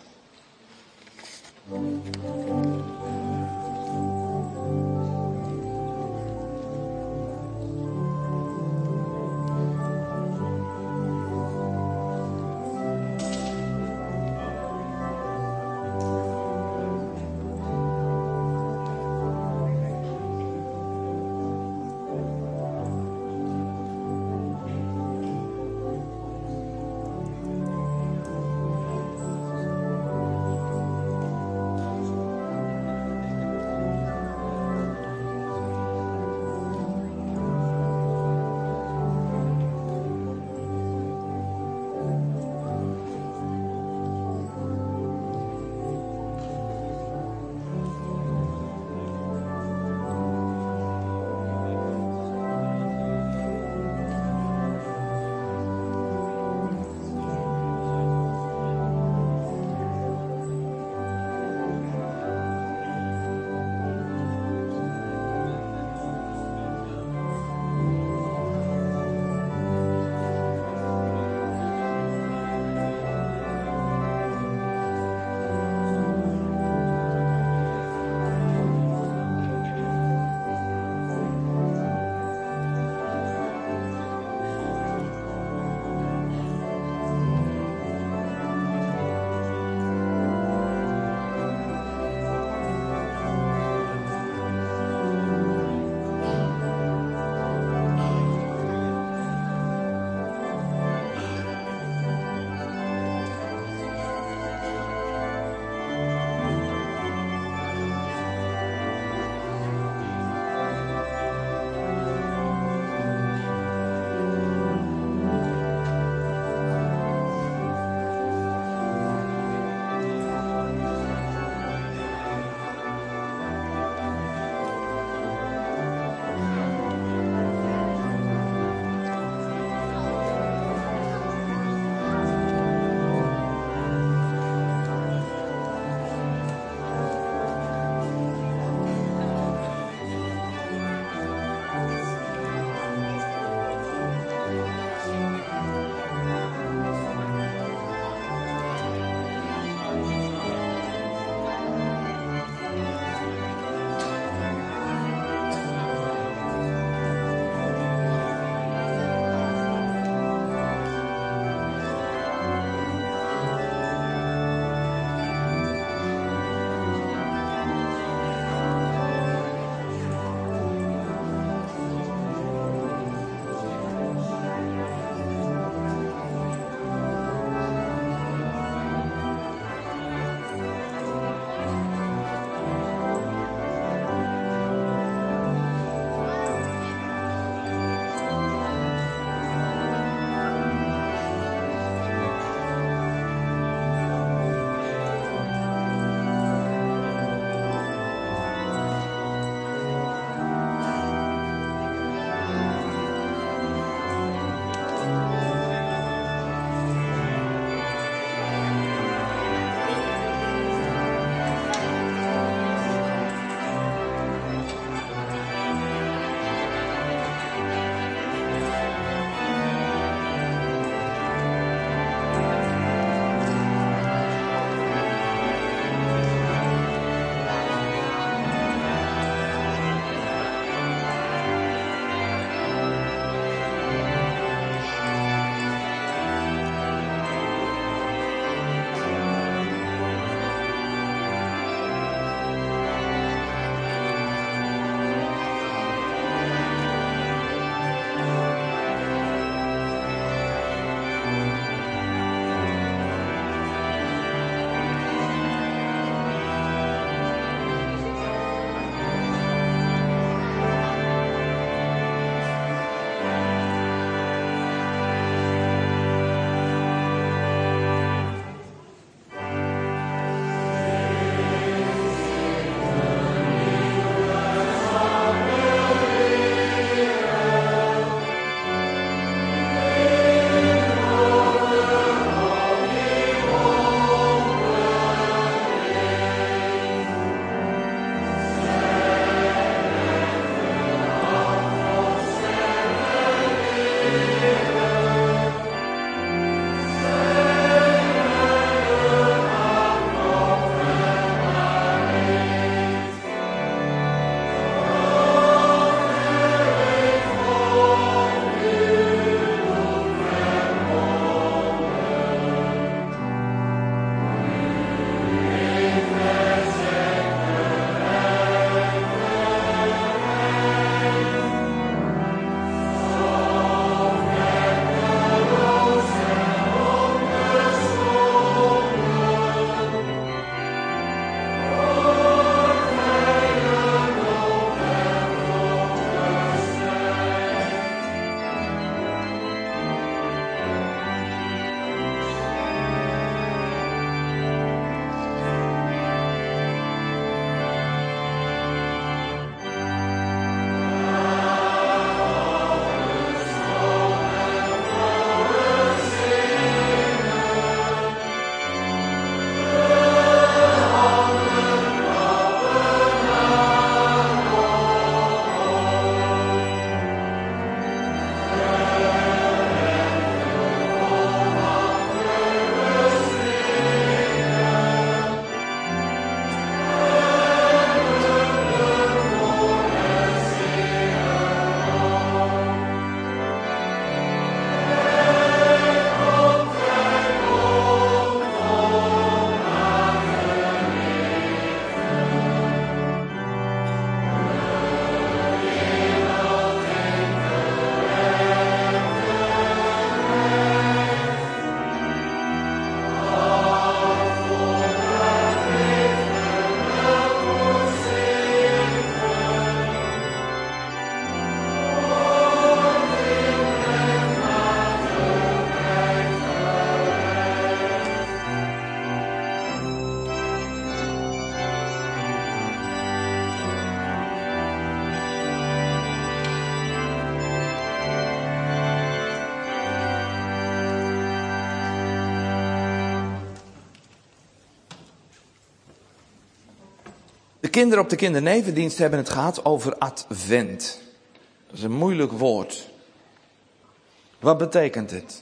kinderen op de kindernevendienst hebben het gehad over advent. Dat is een moeilijk woord. Wat betekent het?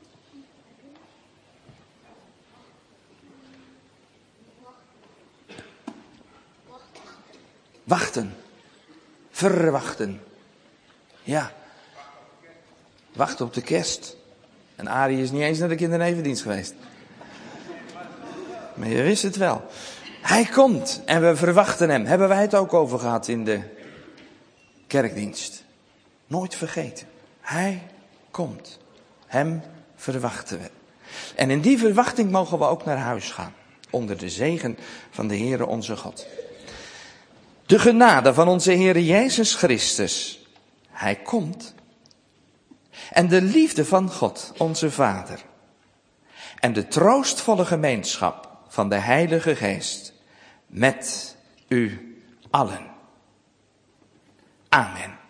Wachten. Verwachten. Ja. Wachten op de kerst. En Arie is niet eens naar de kindernevendienst geweest. Maar je wist het wel. Hij komt en we verwachten hem. Hebben wij het ook over gehad in de kerkdienst. Nooit vergeten. Hij komt. Hem verwachten we. En in die verwachting mogen we ook naar huis gaan. Onder de zegen van de Heere onze God. De genade van onze Heere Jezus Christus. Hij komt. En de liefde van God, onze Vader. En de troostvolle gemeenschap van de Heilige Geest. Met u allen. Amen.